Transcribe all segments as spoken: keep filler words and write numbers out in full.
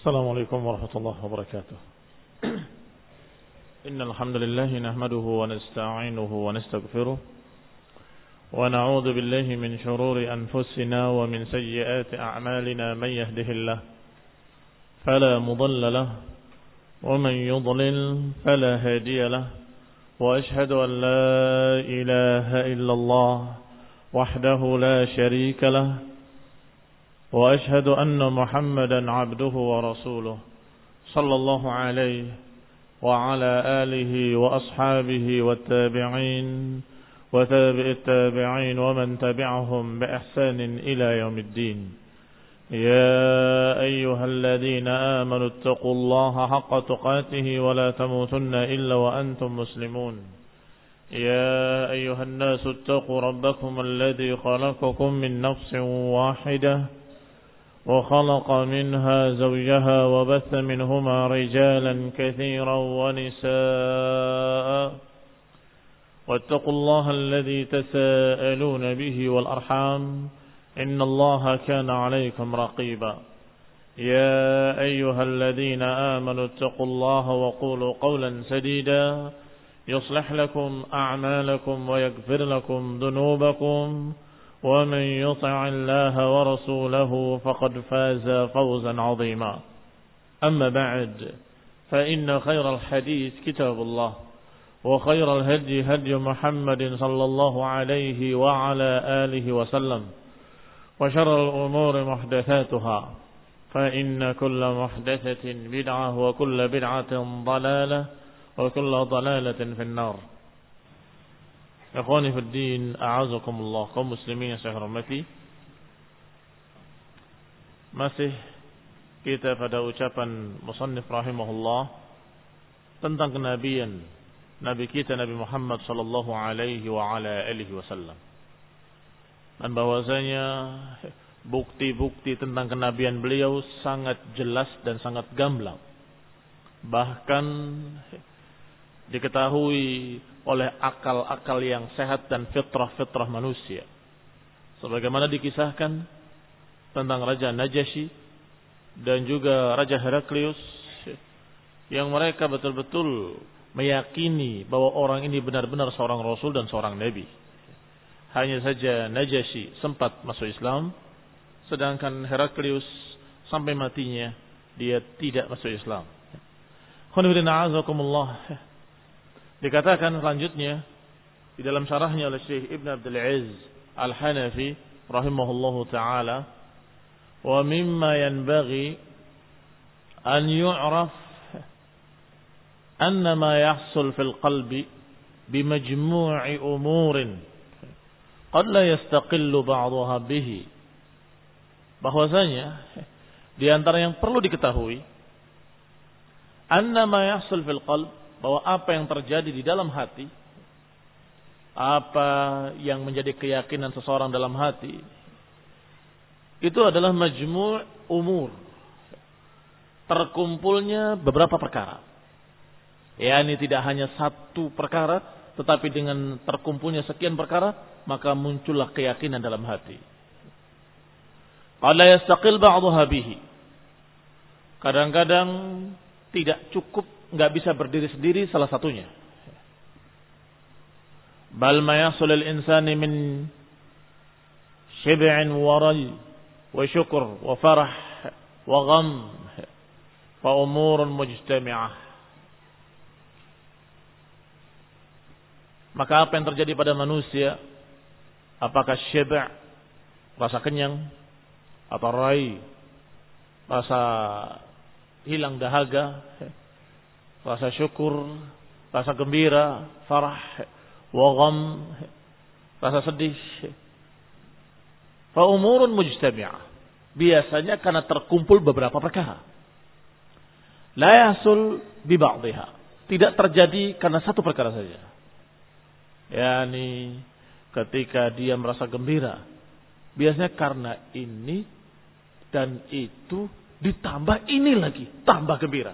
السلام عليكم ورحمة الله وبركاته. إن الحمد لله نحمده ونستعينه ونستغفره ونعوذ بالله من شرور أنفسنا ومن سيئات أعمالنا. من يهده الله فلا مضل له ومن يضلل فلا هادي له، وأشهد أن لا إله إلا الله وحده لا شريك له، وأشهد أن محمدا عبده ورسوله صلى الله عليه وعلى آله وأصحابه والتابعين وتابع التابعين ومن تبعهم بإحسان إلى يوم الدين. يا أيها الذين آمنوا اتقوا الله حق تقاته ولا تموتن إلا وأنتم مسلمون. يا أيها الناس اتقوا ربكم الذي خلقكم من نفس واحدة وخلق منها زوجها وبث منهما رجالا كثيرا ونساء، واتقوا الله الذي تساءلون به والأرحام إن الله كان عليكم رقيبا. يا أيها الذين آمنوا اتقوا الله وقولوا قولا سديدا يصلح لكم أعمالكم ويغفر لكم ذنوبكم، ومن يطع الله ورسوله فقد فاز فوزا عظيما. أما بعد، فإن خير الحديث كتاب الله، وخير الهدي هدي محمد صلى الله عليه وعلى آله وسلم، وشر الأمور محدثاتها، فإن كل محدثة بدعة وكل بدعة ضلالة وكل ضلالة في النار. Ikhwani fid din, a'azakumullah, kaum muslimin yang saya hormati. Masih kita pada ucapan musannif rahimahullah tentang kenabian Nabi kita Nabi Muhammad sallallahu alaihi wa ala alihi wasallam. Dan bahwasanya bukti-bukti tentang kenabian beliau sangat jelas dan sangat gamblang. Bahkan diketahui oleh akal-akal yang sehat dan fitrah-fitrah manusia. Sebagaimana dikisahkan tentang Raja Najasyi dan juga Raja Heraklius, yang mereka betul-betul meyakini bahwa orang ini benar-benar seorang Rasul dan seorang Nabi. Hanya saja Najasyi sempat masuk Islam, sedangkan Heraklius sampai matinya dia tidak masuk Islam. Khonibudina azakumullah. Dikatakan selanjutnya di dalam syarahnya oleh Syekh Ibn Abdul Aziz Al-Hanafi rahimahullahu ta'ala, wa mimma yanbaghi an yu'raf anna ma yahsul fil qalbi bimajmu'i umurin qad la yastaqillu ba'daha bihi. Bahwasanya di antara yang perlu diketahui, anna ma yahsul fil qalb, bahwa apa yang terjadi di dalam hati, apa yang menjadi keyakinan seseorang dalam hati, itu adalah majmu' umur, terkumpulnya beberapa perkara. Ya, ini tidak hanya satu perkara, tetapi dengan terkumpulnya sekian perkara, maka muncullah keyakinan dalam hati. Qala yastaqil ba'daha bihi. Kadang-kadang tidak cukup, enggak bisa berdiri sendiri salah satunya. Bal ma yasul al-insani min shib'in wa ray wa syukr wa farah wa gham fa umurun mujtami'ah. Maka apa yang terjadi pada manusia, apakah syiba', rasa kenyang, atau rai, rasa hilang dahaga, rasa syukur, rasa gembira, farah, wa gham, rasa sedih. Fa umurun mujtami'ah. Biasanya karena terkumpul beberapa perkara. La yahsul bi ba'dihha. Tidak terjadi karena satu perkara saja. Yani ketika dia merasa gembira, biasanya karena ini dan itu ditambah ini lagi, tambah gembira.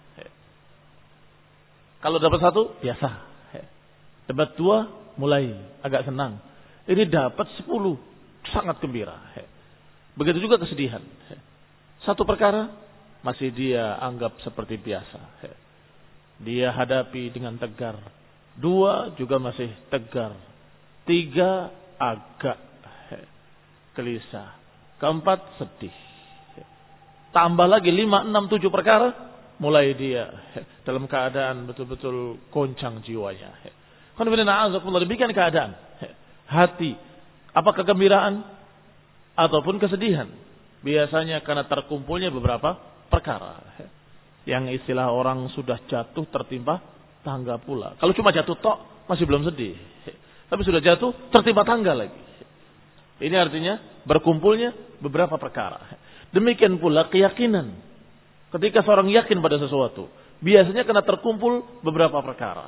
Kalau dapat satu, biasa. Dapat dua, mulai agak senang. Ini dapat sepuluh, sangat gembira. Begitu juga kesedihan. Satu perkara, masih dia anggap seperti biasa. Dia hadapi dengan tegar. Dua juga masih tegar. Tiga agak gelisah. Keempat sedih. Tambah lagi lima, enam, tujuh perkara. Mulai dia dalam keadaan betul-betul goncang jiwanya. Demikian keadaan hati. Apa kegembiraan ataupun kesedihan. Biasanya karena terkumpulnya beberapa perkara. Yang istilah orang sudah jatuh tertimpa tangga pula. Kalau cuma jatuh tok masih belum sedih. Tapi sudah jatuh tertimpa tangga lagi. Ini artinya berkumpulnya beberapa perkara. Demikian pula keyakinan. Ketika seorang yakin pada sesuatu, biasanya karena terkumpul beberapa perkara.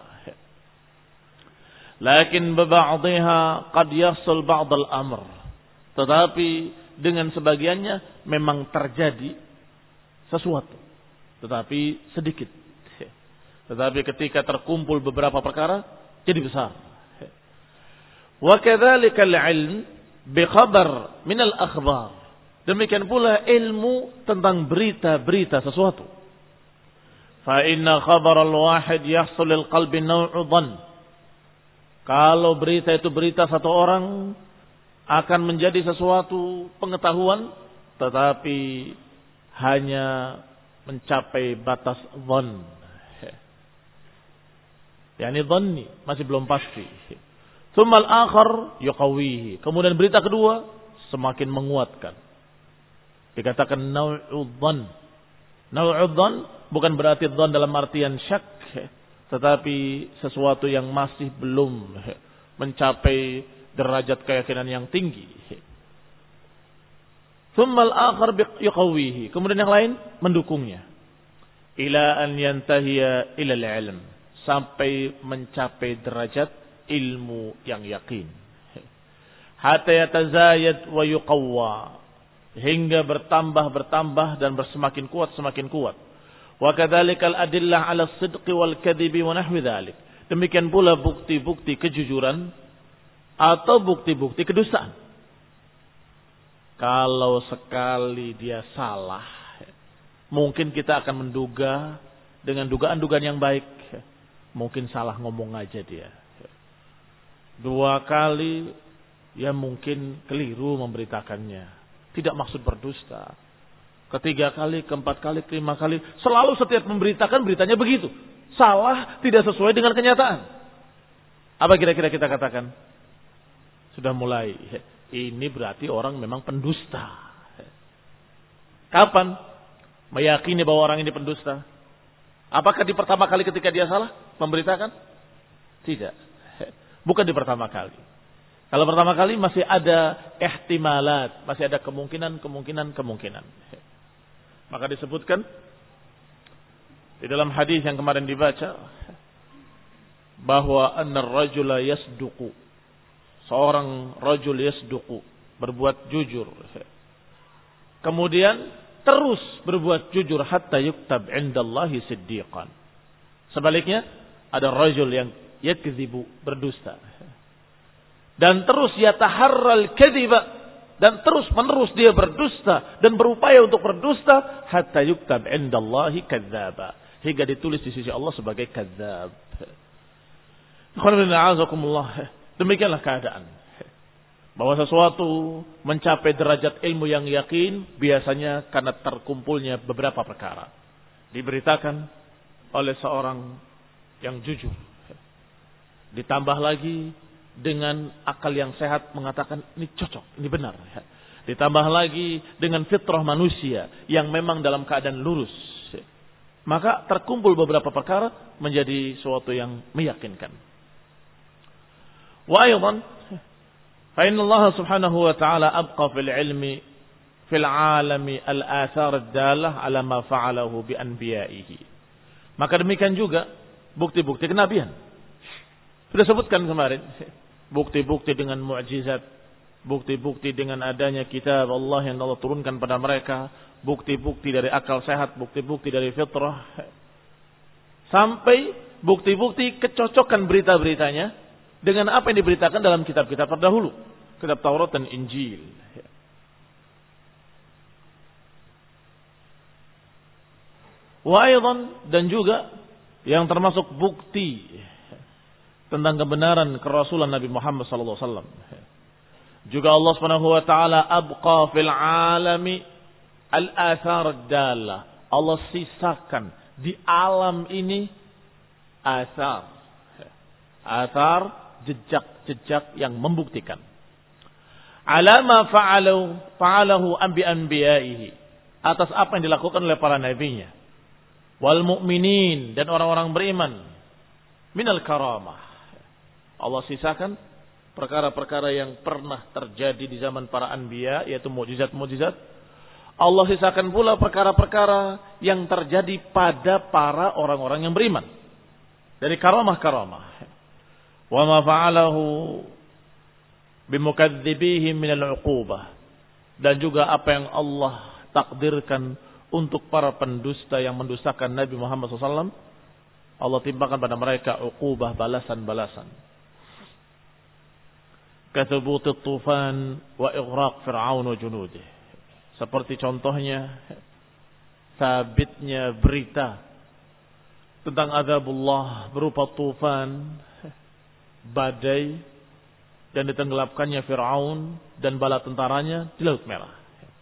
Lakin biba'dihha qad yahsul ba'd al-amr. Tetapi dengan sebagiannya memang terjadi sesuatu, tetapi sedikit. Tetapi ketika terkumpul beberapa perkara jadi besar. Wa kadzalika al-'ilm bi khabar min al-akhbar. Demikian pula ilmu tentang berita-berita sesuatu. Fa inna khabar al-wahid yahsul lil qalbi naw'u dhann. Kalau berita itu berita satu orang akan menjadi sesuatu pengetahuan, tetapi hanya mencapai batas dhann. Yani dhanni, masih belum pasti. Tsumma al-akhar yuqawihi. Kemudian berita kedua semakin menguatkan. Dikatakan naw'u dhann. Naw'u dhann bukan berarti dhann dalam artian syak, tetapi sesuatu yang masih belum mencapai derajat keyakinan yang tinggi. Tsumma al-akhar yuqawihi. Kemudian yang lain mendukungnya. Ila an yantahiya ila al-ilm. Sampai mencapai derajat ilmu yang yakin. Hatta yatazayad wa yuqawwa. Hingga bertambah bertambah dan bersemakin kuat semakin kuat. Wa kadzalikal adillah 'ala as-sidqi wal kadhibi wa nahwi dzalik. Demikian pula bukti-bukti kejujuran atau bukti-bukti kedustaan. Kalau sekali dia salah, mungkin kita akan menduga dengan dugaan-dugaan yang baik. Mungkin salah ngomong aja dia. Dua kali, ya mungkin keliru memberitakannya. Tidak maksud berdusta. Ketiga kali, keempat kali, kelima kali. Selalu setiap memberitakan beritanya begitu. Salah, tidak sesuai dengan kenyataan. Apa kira-kira kita katakan? Sudah mulai. Ini berarti orang memang pendusta. Kapan meyakini bahwa orang ini pendusta? Apakah di pertama kali ketika dia salah memberitakan? Tidak. Bukan di pertama kali. Kalau pertama kali masih ada ihtimalat, masih ada kemungkinan, kemungkinan, kemungkinan. Maka disebutkan di dalam hadis yang kemarin dibaca bahwa annar rajula yasduqu. Seorang rajul yasduqu, berbuat jujur. Kemudian terus berbuat jujur hatta yuktab indallahi siddiqan. Sebaliknya ada rajul yang yakdzibu, berdusta. Dan terus yataharral kadhiba, dan terus menerus dia berdusta dan berupaya untuk berdusta hatta yuktab indallahi kadzdzaba, hingga ditulis di sisi Allah sebagai kadzdzab. Demikianlah keadaan. Bahwa sesuatu mencapai derajat ilmu yang yakin biasanya karena terkumpulnya beberapa perkara. Diberitakan oleh seorang yang jujur. Ditambah lagi dengan akal yang sehat mengatakan ini cocok, ini benar. Ditambah lagi dengan fitrah manusia yang memang dalam keadaan lurus. Maka terkumpul beberapa perkara menjadi sesuatu yang meyakinkan. Wa aydan فإن الله سبحانه وتعالى أبقى في العلم في العالم الآثار الدالة على ما فعله بأنبيائه. Maka demikian juga bukti-bukti kenabian. Sudah sebutkan kemarin, bukti-bukti dengan mukjizat, bukti-bukti dengan adanya kitab Allah yang Allah turunkan pada mereka, bukti-bukti dari akal sehat, bukti-bukti dari fitrah, sampai bukti-bukti kecocokan berita-beritanya dengan apa yang diberitakan dalam kitab-kitab terdahulu, kitab Taurat dan Injil. Wa aidan, dan juga yang termasuk bukti tentang kebenaran kerasulan Nabi Muhammad sallallahu alaihi wasallam. Juga Allah Subhanahu wa taala abqa fil alami al-athar ad-dalla. Allah sisakan di alam ini athar. Athar, jejak-jejak yang membuktikan. Alama fa'alu fa'alahu anbi anbiya'ihi. Atas apa yang dilakukan oleh para nabinya. Wal mu'minin, dan orang-orang beriman. Minal karamah. Allah sisakan perkara-perkara yang pernah terjadi di zaman para anbiya, yaitu mukjizat-mukjizat. Allah sisakan pula perkara-perkara yang terjadi pada para orang-orang yang beriman. Dari karamah-karamah. Wa ma fa'alahu bimukadzibihim minal 'uqubah. Dan juga apa yang Allah takdirkan untuk para pendusta yang mendustakan Nabi Muhammad shallallahu alaihi wasallam, Allah timpakan pada mereka uqubah, balasan-balasan. Kathubuti tufan wa ighraq Fir'aun wa junudih. Seperti contohnya sabitnya berita tentang azabullah berupa tufan, badai, dan ditenggelamkannya Fir'aun dan bala tentaranya di Laut Merah.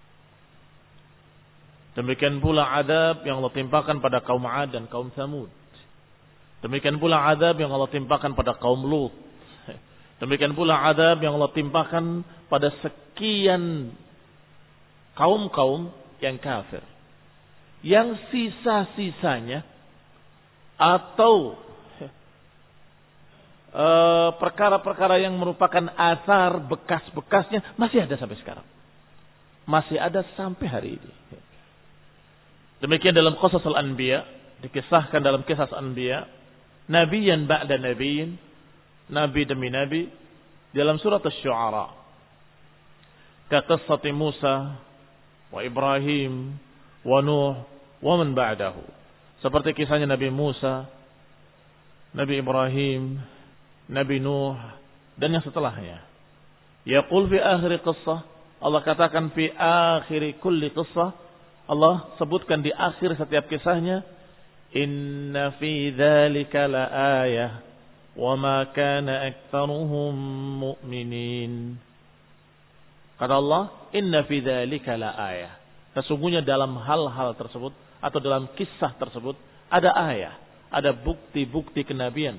Demikian pula adab yang Allah timpakan pada kaum 'Ad dan kaum Tsamud. Demikian pula adab yang Allah timpakan pada kaum Lut. Demikian pula adab yang Allah timpakan pada sekian kaum-kaum yang kafir. Yang sisa-sisanya atau e, perkara-perkara yang merupakan asar bekas-bekasnya masih ada sampai sekarang. Masih ada sampai hari ini. Demikian dalam qasas al-anbiya, dikisahkan dalam kisah al-anbiya, nabiyan ba'da nabiyin, nabi demi nabi, dalam surat asy-syu'ara. Kaqissati Musa wa Ibrahim wa Nuh wa man ba'dahu. Seperti kisahnya Nabi Musa, Nabi Ibrahim, Nabi Nuh, dan yang setelahnya. Yaqul fi akhir qissah, Allah katakan fi akhir kulli qissah, Allah sebutkan di akhir setiap kisahnya, inna fi dzalika laayah wa ma kana aktsaruhum mu'minin. Kata Allah, inna fi dzalika laayah. Sesungguhnya dalam hal-hal tersebut atau dalam kisah tersebut ada ayah, ada bukti-bukti kenabian.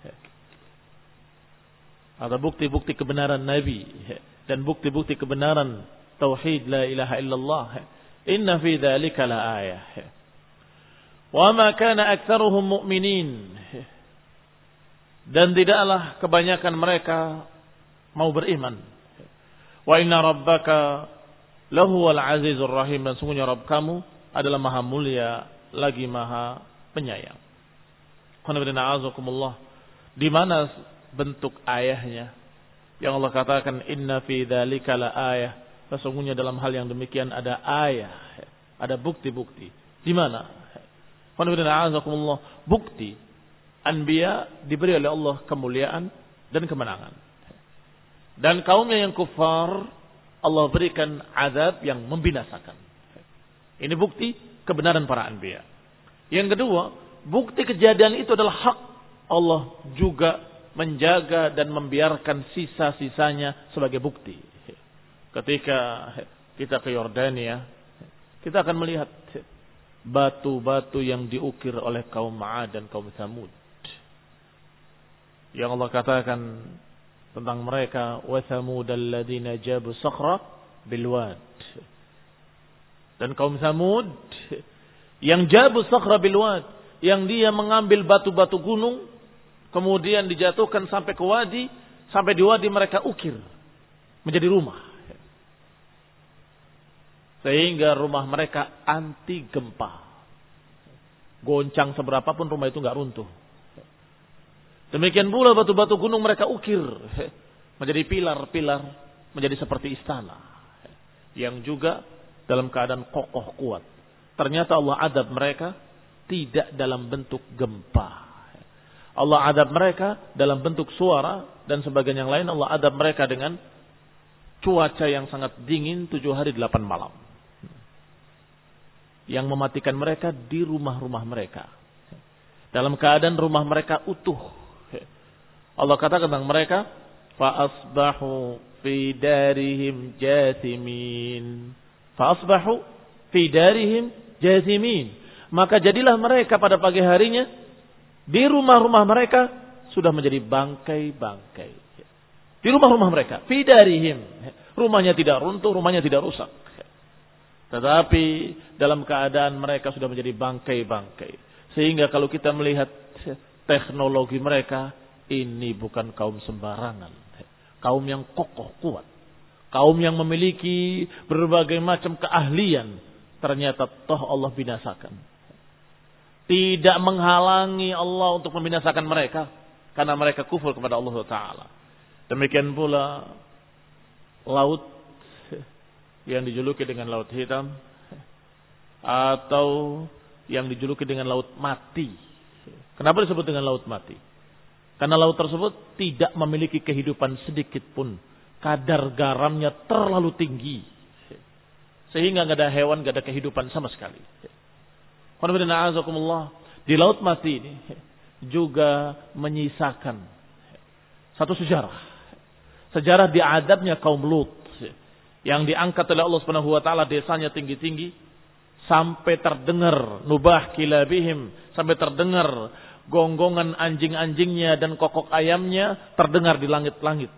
Ada bukti-bukti kebenaran Nabi dan bukti-bukti kebenaran tauhid la ilaha illallah. Inna fi dzalika laayah. Wa ma kana aktsaruhum mu'minin. Dan tidaklah kebanyakan mereka mau beriman. Wa inna rabbaka lahuwal azizur rahim, dan sungguhnya Rabb kamu adalah maha mulia lagi maha penyayang. Di mana bentuk ayahnya yang Allah katakan inna fi dzalika laayah? Sesungguhnya dalam hal yang demikian ada ayat, ada bukti-bukti. Di mana? Bukti anbiya diberi oleh Allah kemuliaan dan kemenangan. Dan kaumnya yang kufar, Allah berikan azab yang membinasakan. Ini bukti kebenaran para anbiya. Yang kedua, bukti kejadian itu adalah hak. Allah juga menjaga dan membiarkan sisa-sisanya sebagai bukti. Ketika kita ke Yordania, kita akan melihat batu-batu yang diukir oleh kaum 'Ad dan kaum Tsamud. Yang Allah katakan tentang mereka, wa thamud alladziina jabu sakhra bil wad. Dan kaum Tsamud yang jabu sakhra bil wad, yang dia mengambil batu-batu gunung kemudian dijatuhkan sampai ke wadi, sampai di wadi mereka ukir menjadi rumah. Sehingga rumah mereka anti gempa. Goncang seberapapun rumah itu enggak runtuh. Demikian pula batu-batu gunung mereka ukir menjadi pilar-pilar, menjadi seperti istana. Yang juga dalam keadaan kokoh kuat. Ternyata Allah adab mereka tidak dalam bentuk gempa. Allah adab mereka dalam bentuk suara, dan sebagian yang lain Allah adab mereka dengan cuaca yang sangat dingin tujuh hari delapan malam. yang mematikan mereka di rumah-rumah mereka. Dalam keadaan rumah mereka utuh. Allah katakan tentang mereka, fa asbahu fi darihim jathimin. Fa asbahu fi darihim jathimin. Maka jadilah mereka pada pagi harinya di rumah-rumah mereka sudah menjadi bangkai-bangkai. Di rumah-rumah mereka, fi darihim. Rumahnya tidak runtuh, rumahnya tidak rusak. Tetapi dalam keadaan mereka sudah menjadi bangkai-bangkai. Sehingga kalau kita melihat teknologi mereka, ini bukan kaum sembarangan. Kaum yang kokoh kuat. Kaum yang memiliki berbagai macam keahlian. Ternyata toh Allah binasakan. Tidak menghalangi Allah untuk membinasakan mereka. Karena mereka kufur kepada Allah Ta'ala. Demikian pula laut yang dijuluki dengan laut hitam. Atau yang dijuluki dengan laut mati. Kenapa disebut dengan laut mati? Karena laut tersebut tidak memiliki kehidupan sedikit pun. Kadar garamnya terlalu tinggi. Sehingga nggak ada hewan, nggak ada kehidupan sama sekali. Di laut mati ini juga menyisakan satu sejarah. Sejarah diadabnya kaum Lut. Yang diangkat oleh Allah Subhanahu wa taala desanya tinggi-tinggi sampai terdengar nubah kilabihim, sampai terdengar gonggongan anjing-anjingnya dan kokok ayamnya terdengar di langit-langit.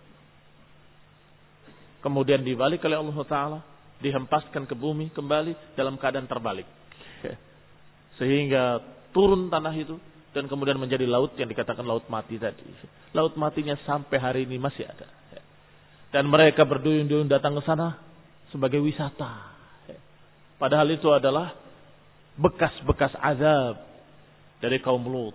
Kemudian dibalik oleh Allah Ta'ala, dihempaskan ke bumi kembali dalam keadaan terbalik. Sehingga turun tanah itu dan kemudian menjadi laut yang dikatakan laut mati tadi. Laut matinya sampai hari ini masih ada. Dan mereka berduyun-duyun datang ke sana sebagai wisata. Padahal itu adalah bekas-bekas azab dari kaum Lut.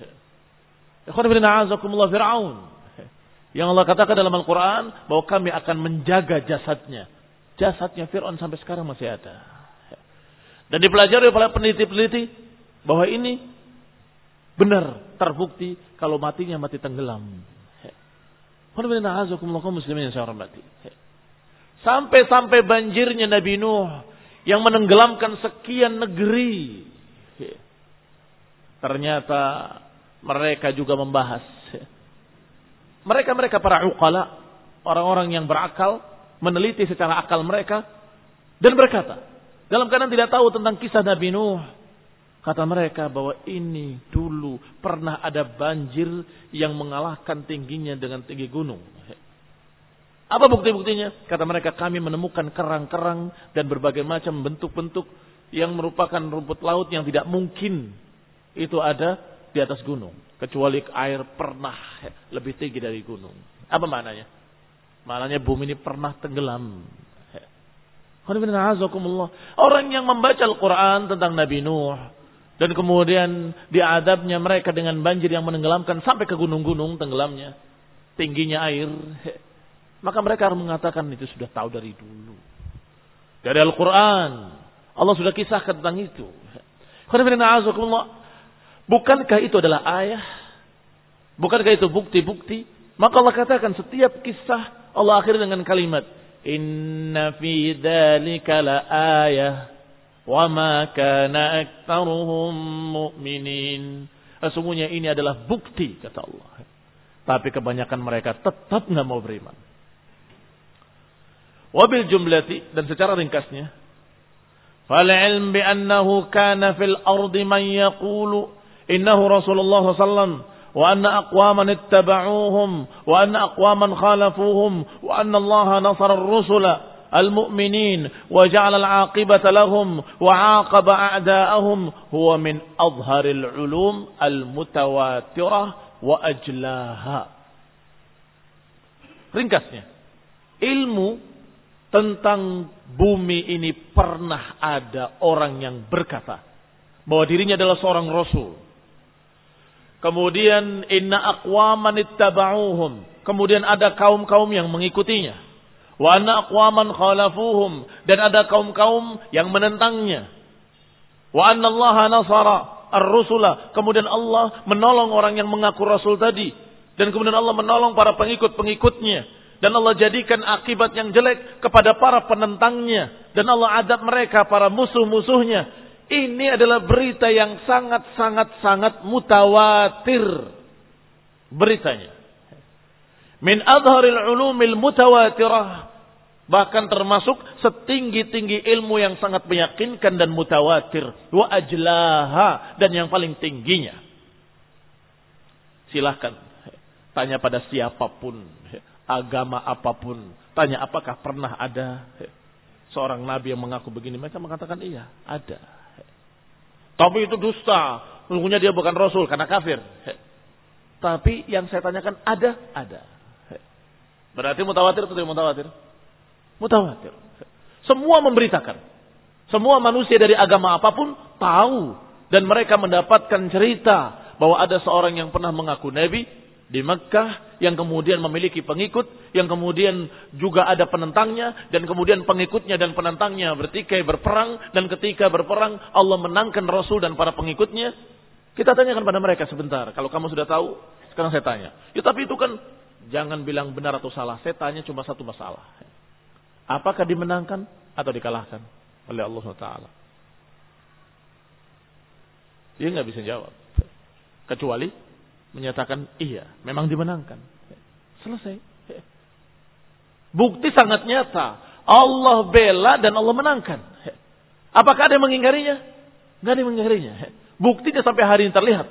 Fir'aun. Yang Allah katakan dalam Al-Quran bahwa kami akan menjaga jasadnya. Jasadnya Fir'aun sampai sekarang masih ada. Dan dipelajari oleh peneliti-peneliti bahwa ini benar terbukti kalau matinya mati tenggelam. Sampai-sampai banjirnya Nabi Nuh yang menenggelamkan sekian negeri. Ternyata mereka juga membahas. Mereka-mereka para uqala, orang-orang yang berakal, meneliti secara akal mereka dan berkata, dalam keadaan tidak tahu tentang kisah Nabi Nuh, kata mereka bahwa ini dulu pernah ada banjir yang mengalahkan tingginya dengan tinggi gunung. Apa bukti-buktinya? Kata mereka, kami menemukan kerang-kerang dan berbagai macam bentuk-bentuk yang merupakan rumput laut yang tidak mungkin itu ada di atas gunung. Kecuali air pernah lebih tinggi dari gunung. Apa maknanya? Maknanya bumi ini pernah tenggelam. Orang yang membaca Al-Quran tentang Nabi Nuh dan kemudian diadabnya mereka dengan banjir yang menenggelamkan sampai ke gunung-gunung tenggelamnya, tingginya air, maka mereka harus mengatakan itu sudah tahu dari dulu. Dari Al-Quran Allah sudah kisahkan tentang itu. Bukankah itu adalah ayah? Bukankah itu bukti-bukti? Maka Allah katakan setiap kisah Allah akhiri dengan kalimat inna fi dzalika la ayah wa ma kana aktsaruhum mu'minin. Sesungguhnya ini adalah bukti kata Allah. Tapi kebanyakan mereka tetap enggak mau beriman. Wabil jumlati, dan secara ringkasnya, fal ilm bi annahu kana fil ardi man yaqulu innahu Rasulullah sallallahu alaihi wasallam wa anna aqwaman ittaba'uuhum wa anna aqwaman khalafuuhum wa anna Allah nasara ar-rusula al-mu'minin wa ja'ala al-'aqibata lahum wa 'aqaba a'da'ahum huwa min adhharil 'ulum al-mutawatirah wa ajlaha. Ringkasnya, ilmu tentang bumi ini pernah ada orang yang berkata bahwa dirinya adalah seorang rasul. Kemudian inna aqwaman ittaba'uhum, kemudian ada kaum-kaum yang mengikutinya. Wa anna aqwaman khalafuhum, dan ada kaum-kaum yang menentangnya. Wa anna Allah nasara ar-rusula, kemudian Allah menolong orang yang mengaku rasul tadi, dan kemudian Allah menolong para pengikut-pengikutnya. Dan Allah jadikan akibat yang jelek kepada para penentangnya. Dan Allah adab mereka, para musuh-musuhnya. Ini adalah berita yang sangat-sangat-sangat mutawatir. Beritanya. Min adharil ulumil mutawatirah. Bahkan termasuk setinggi-tinggi ilmu yang sangat meyakinkan dan mutawatir. Wa ajlaha. Dan yang paling tingginya. Silahkan. Tanya pada siapapun. Agama apapun. Tanya apakah pernah ada seorang nabi yang mengaku begini. Mereka mengatakan iya. Ada. Tapi itu dusta. Sungguhnya dia bukan rasul karena kafir. Tapi yang saya tanyakan ada. Ada. Berarti mutawatir atau tidak mutawatir? Mutawatir. Semua memberitakan. Semua manusia dari agama apapun tahu. Dan mereka mendapatkan cerita bahwa ada seorang yang pernah mengaku nabi di Mekkah, yang kemudian memiliki pengikut, yang kemudian juga ada penentangnya, dan kemudian pengikutnya dan penentangnya bertikai berperang, dan ketika berperang Allah menangkan Rasul dan para pengikutnya. Kita tanyakan pada mereka sebentar, kalau kamu sudah tahu, sekarang saya tanya. Ya tapi itu kan, jangan bilang benar atau salah, saya tanya cuma satu masalah. Apakah dimenangkan atau dikalahkan oleh Allah subhanahu wa taala? Dia nggak bisa jawab. Kecuali menyatakan iya, memang dimenangkan. Selesai. Bukti sangat nyata. Allah bela dan Allah menangkan. Apakah ada yang mengingkarinya? Nggak ada yang mengingkarinya. Buktinya sampai hari ini terlihat.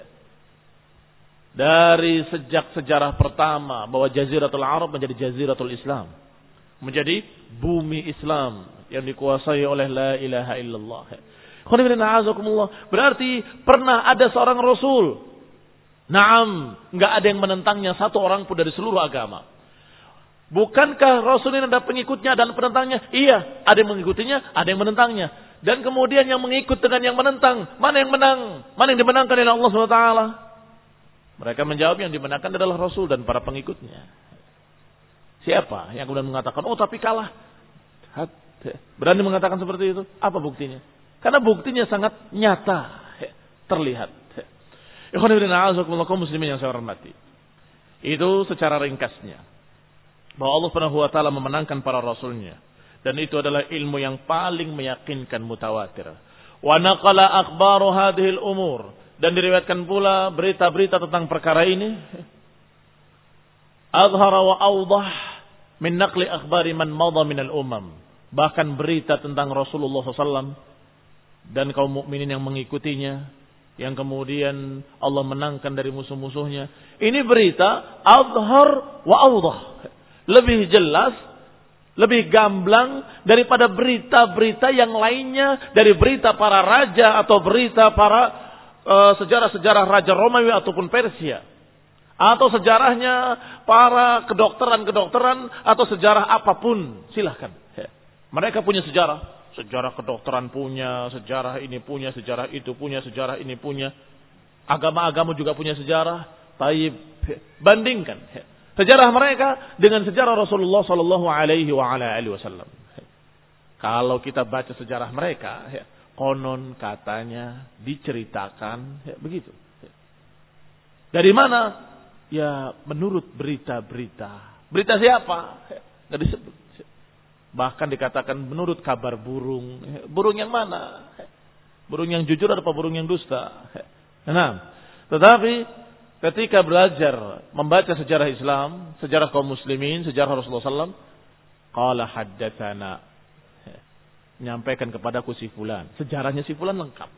Dari sejak sejarah pertama bahwa Jaziratul Arab menjadi Jaziratul Islam. Menjadi bumi Islam yang dikuasai oleh la ilaha illallah. Berarti pernah ada seorang Rasul. Naam, enggak ada yang menentangnya satu orang pun dari seluruh agama. Bukankah Rasul ini ada pengikutnya dan penentangnya? Iya, ada yang mengikutinya, ada yang menentangnya. Dan kemudian yang mengikut dengan yang menentang, mana yang menang? Mana yang dimenangkan oleh Allah subhanahu wa taala? Mereka menjawab yang dimenangkan adalah Rasul dan para pengikutnya. Siapa yang kemudian mengatakan, oh tapi kalah? Berani mengatakan seperti itu? Apa buktinya? Karena buktinya sangat nyata, terlihat. Ikhwan fillah, a'azakumullah muslimin yang saya hormati. Itu secara ringkasnya. Bahwa Allah Subhanahu wa taala memenangkan para rasulnya. Dan itu adalah ilmu yang paling meyakinkan mutawatir. Wa naqala akhbaru hadhil umur. Dan diriwayatkan pula berita-berita tentang perkara ini. Azhara wa awdah min naqli akhbari man madha minal umam. Bahkan berita tentang Rasulullah shallallahu alaihi wasallam dan kaum mukminin yang mengikutinya, yang kemudian Allah menangkan dari musuh-musuhnya. Ini berita azhar wa awdah. Lebih jelas, lebih gamblang daripada berita-berita yang lainnya, dari berita para raja atau berita para uh, sejarah-sejarah raja Romawi ataupun Persia. Atau sejarahnya para kedokteran-kedokteran atau sejarah apapun. Silahkan. Mereka punya sejarah. Sejarah kedokteran punya, sejarah ini punya, sejarah itu punya, sejarah ini punya. Agama-agama juga punya sejarah. Taib. Bandingkan sejarah mereka dengan sejarah Rasulullah sallallahu alaihi wasallam. Kalau kita baca sejarah mereka, konon katanya diceritakan begitu. Dari mana? Ya menurut berita-berita. Berita siapa? Nggak disebut. Bahkan dikatakan menurut kabar burung. Burung yang mana? Burung yang jujur atau burung yang dusta? Nah, tetapi ketika belajar membaca sejarah Islam, sejarah kaum muslimin, sejarah Rasulullah sallallahu alaihi wasallam, qala haddatsana. Menyampaikan kepadaku si fulan. Sejarahnya si fulan lengkap.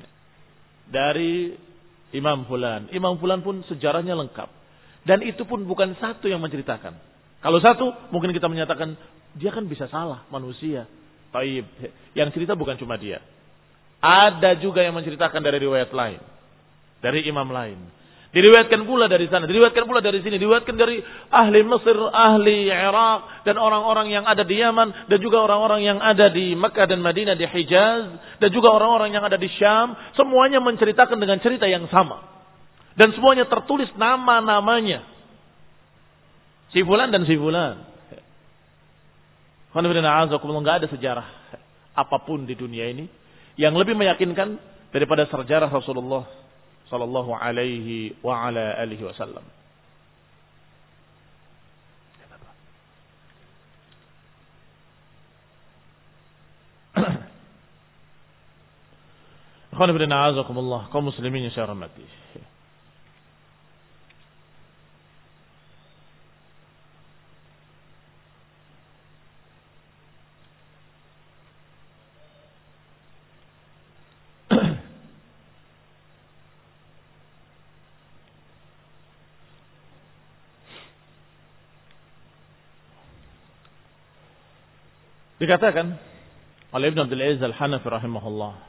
Dari Imam fulan. Imam fulan pun sejarahnya lengkap. Dan itu pun bukan satu yang menceritakan. Kalau satu, mungkin kita menyatakan, dia kan bisa salah, manusia. Taib. Yang cerita bukan cuma dia. Ada juga yang menceritakan dari riwayat lain. Dari imam lain. Diriwayatkan pula dari sana, diriwayatkan pula dari sini, diriwayatkan dari ahli Mesir, ahli Irak, dan orang-orang yang ada di Yaman, dan juga orang-orang yang ada di Mekah dan Madinah, di Hijaz, dan juga orang-orang yang ada di Syam. Semuanya menceritakan dengan cerita yang sama. Dan semuanya tertulis nama-namanya. Si fulan dan si fulan. Enggak ada sejarah apapun di dunia ini yang lebih meyakinkan daripada sejarah Rasulullah sallallahu alaihi wa ala alihi wasallam. Ikhwan fillah a'azakumullah, kaum muslimin yang saya hormati. Dikatakan oleh Ibn Abdul Aziz Al-Hanafi rahimahullah,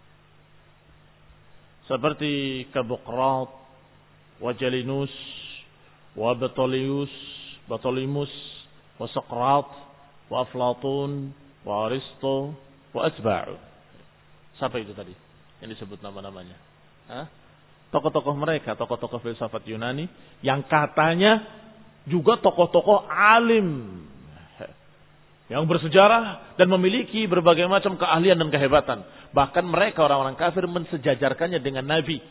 seperti Kabuqrat wa Jalinus wa Batolius Batolimus wa Saqrat wa Aflatun wa Aristo wa Atba'u. Siapa itu tadi yang disebut nama-namanya? Hah? Tokoh-tokoh mereka, tokoh-tokoh filsafat Yunani yang katanya juga tokoh-tokoh alim yang bersejarah dan memiliki berbagai macam keahlian dan kehebatan. Bahkan mereka orang-orang kafir mensejajarkannya dengan Nabi.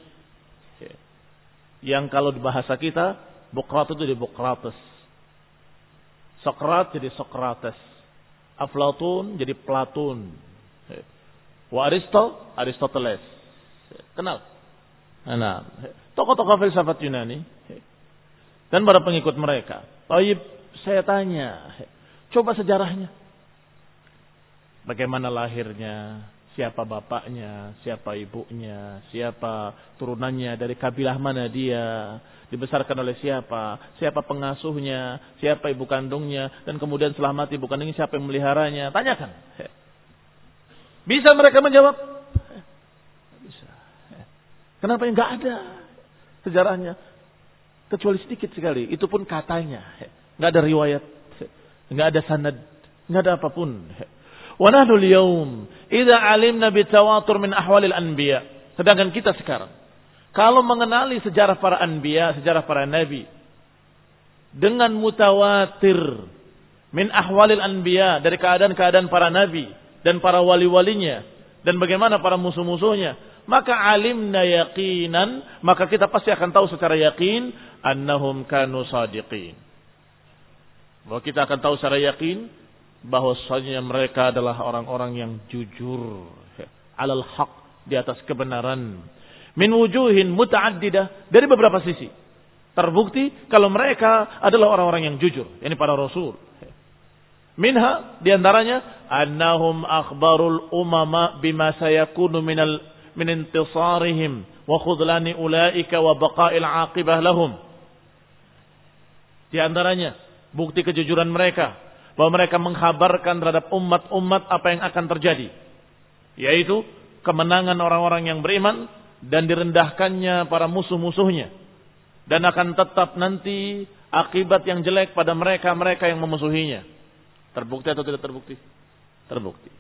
Yang kalau di bahasa kita, Bokratus itu jadi Bokratus. Sokrat jadi Sokrates. Aflatun jadi Platun. Wa Aristo, Aristoteles. Kenal? Nah, tokoh-tokoh filsafat Yunani dan para pengikut mereka. Taib, saya tanya, coba sejarahnya. Bagaimana lahirnya, siapa bapaknya, siapa ibunya, siapa turunannya, dari kabilah mana dia, dibesarkan oleh siapa, siapa pengasuhnya, siapa ibu kandungnya, dan kemudian setelah mati ibu kandungnya siapa yang meliharanya. Tanyakan. Bisa mereka menjawab? Bisa. Kenapa yang nggak ada sejarahnya? Kecuali sedikit sekali. Itu pun katanya. Nggak ada riwayat. Nggak ada sanad, nggak ada apapun. Wa nahnu al-yawm idza alimna bitawatur min ahwalil anbiya. Sedangkan kita sekarang kalau mengenali sejarah para anbiya, sejarah para nabi dengan mutawatir min ahwalil anbiya, dari keadaan-keadaan para nabi dan para wali-walinya dan bagaimana para musuh-musuhnya, maka alimna yaqinan, maka kita pasti akan tahu secara yakin annahum kanu sadiqin. Bahwa kita akan tahu secara yakin bahwasanya mereka adalah orang-orang yang jujur, alal haq, di atas kebenaran, min wujuhin muta'addidah, dari beberapa sisi. Terbukti kalau mereka adalah orang-orang yang jujur, yakni para rasul. Minha, diantaranya annahum akhbarul umama bima sayakunu minal min intisarihim wa khudlani ulaika wa baqa'il aqibah lahum. Di antaranya bukti kejujuran mereka bahwa mereka mengkhabarkan terhadap umat-umat apa yang akan terjadi, yaitu kemenangan orang-orang yang beriman dan direndahkannya para musuh-musuhnya, dan akan tetap nanti akibat yang jelek pada mereka-mereka yang memusuhinya. Terbukti atau tidak terbukti? Terbukti.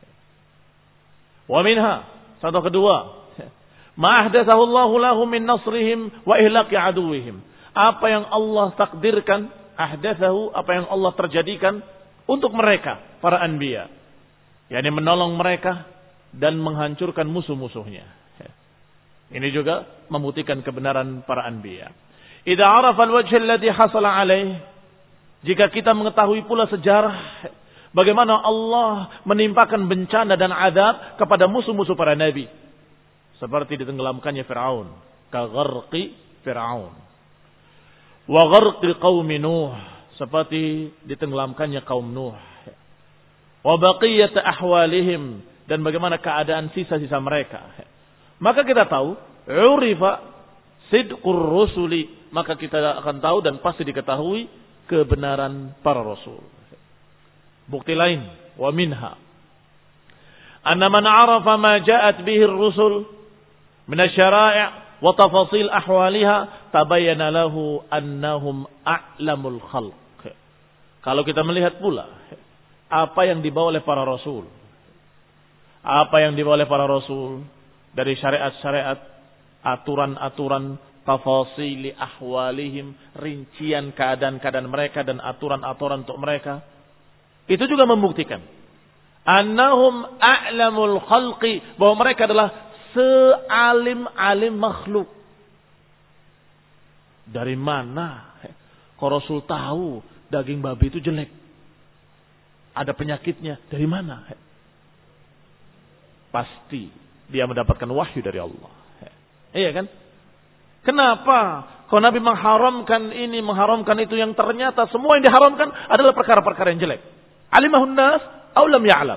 Wa minha, contoh kedua, ma ahdatsahu Allahu lahum min nasrihim wa ihlaqi aduwwihim. Apa yang Allah takdirkan, ahdatsahu, apa yang Allah terjadikan untuk mereka, para anbiya, yakni menolong mereka dan menghancurkan musuh-musuhnya. Ini juga membuktikan kebenaran para anbiya. Idza arafa al-wajh alladhi hasala alaih, jika kita mengetahui pula sejarah bagaimana Allah menimpakan bencana dan azab kepada musuh-musuh para nabi, seperti ditenggelamkannya Firaun, ka gharqi Firaun, wa gharqi qaumi Nuh, seperti ditenggelamkannya kaum Nuh, wa baqiyat ahwalihim, dan bagaimana keadaan sisa-sisa mereka. Maka kita tahu urifa sidqur rusuli, maka kita akan tahu dan pasti diketahui kebenaran para rasul. Bukti lain, wa minha anna man arafa ma ja'at bihi ar-rusul min asy-syara'i' wa tafasil ahwaliha tabayyana lahu annahum a'lamul khalq. Kalau kita melihat pula apa yang dibawa oleh para rasul, apa yang dibawa oleh para rasul dari syariat-syariat, aturan-aturan, tafasili ahwalihim, rincian keadaan-keadaan mereka dan aturan-aturan untuk mereka, itu juga membuktikan annahum a'lamul khalqi, bahwa mereka adalah sealim-alim makhluk. Dari mana kok Rasul tahu daging babi itu jelek, ada penyakitnya? Dari mana? Pasti dia mendapatkan wahyu dari Allah. Iya kan? Kenapa? Kalau Nabi mengharamkan ini, mengharamkan itu, yang ternyata semua yang diharamkan adalah perkara-perkara yang jelek. Alimahun nas, aw lam ya'lam.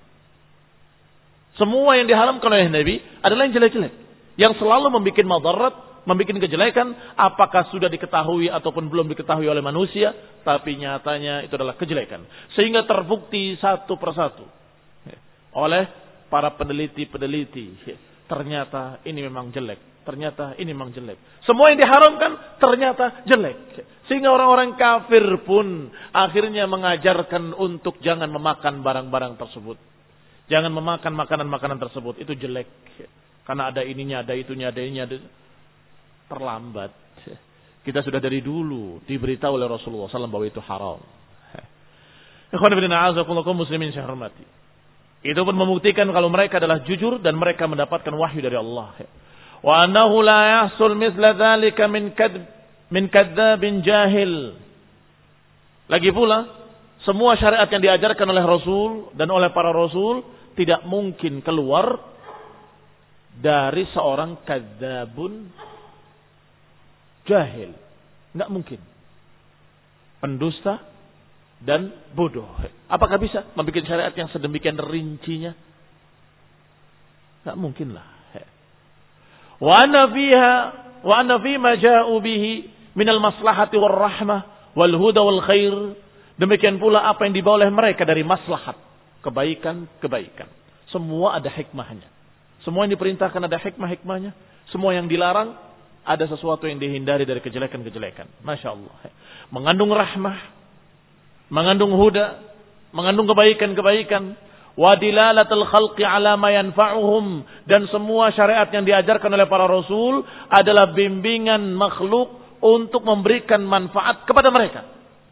Semua yang diharamkan oleh Nabi adalah yang jelek-jelek. Yang selalu membuat madarat, membuat kejelekan, apakah sudah diketahui ataupun belum diketahui oleh manusia, tapi nyatanya itu adalah kejelekan. Sehingga terbukti satu persatu oleh para peneliti-peneliti. Ternyata ini memang jelek. Ternyata ini memang jelek. Semua yang diharamkan ternyata jelek. Sehingga orang-orang kafir pun akhirnya mengajarkan untuk jangan memakan barang-barang tersebut. Jangan memakan makanan-makanan tersebut. Itu jelek. Karena ada ininya, ada itunya, ada ininya. Ada... Terlambat. Kita sudah dari dulu diberitahu oleh Rasulullah shallallahu alaihi wasallam bahwa itu haram. Ikhwan fillah, a'azakumullah muslimin saya hormati. Itu pun membuktikan kalau mereka adalah jujur dan mereka mendapatkan wahyu dari Allah. Wa annahu la yahsul mithla dzalika min kadb min kadzdzabin jahil. Lagi pula, semua syariat yang diajarkan oleh Rasul dan oleh para Rasul tidak mungkin keluar dari seorang kadzabun jahil. Enggak mungkin. Pendusta dan bodoh. Apakah bisa membuat syariat yang sedemikian rincinya? Enggak mungkin lah. Wa anna fiha wa anna fi ma ja'u bihi min al-maslahati war rahmah wal huda wal khair. Demikian pula apa yang dibawa oleh mereka dari maslahat, kebaikan-kebaikan. Semua ada hikmahnya. Semua yang diperintahkan ada hikmah-hikmahnya. Semua yang dilarang ada sesuatu yang dihindari dari kejelekan-kejelekan. Masya Allah. Mengandung rahmah, mengandung huda, mengandung kebaikan-kebaikan. Wa dilalatul khalqi ala ma yanfa'uhum, dan semua syariat yang diajarkan oleh para rasul adalah bimbingan makhluk untuk memberikan manfaat kepada mereka.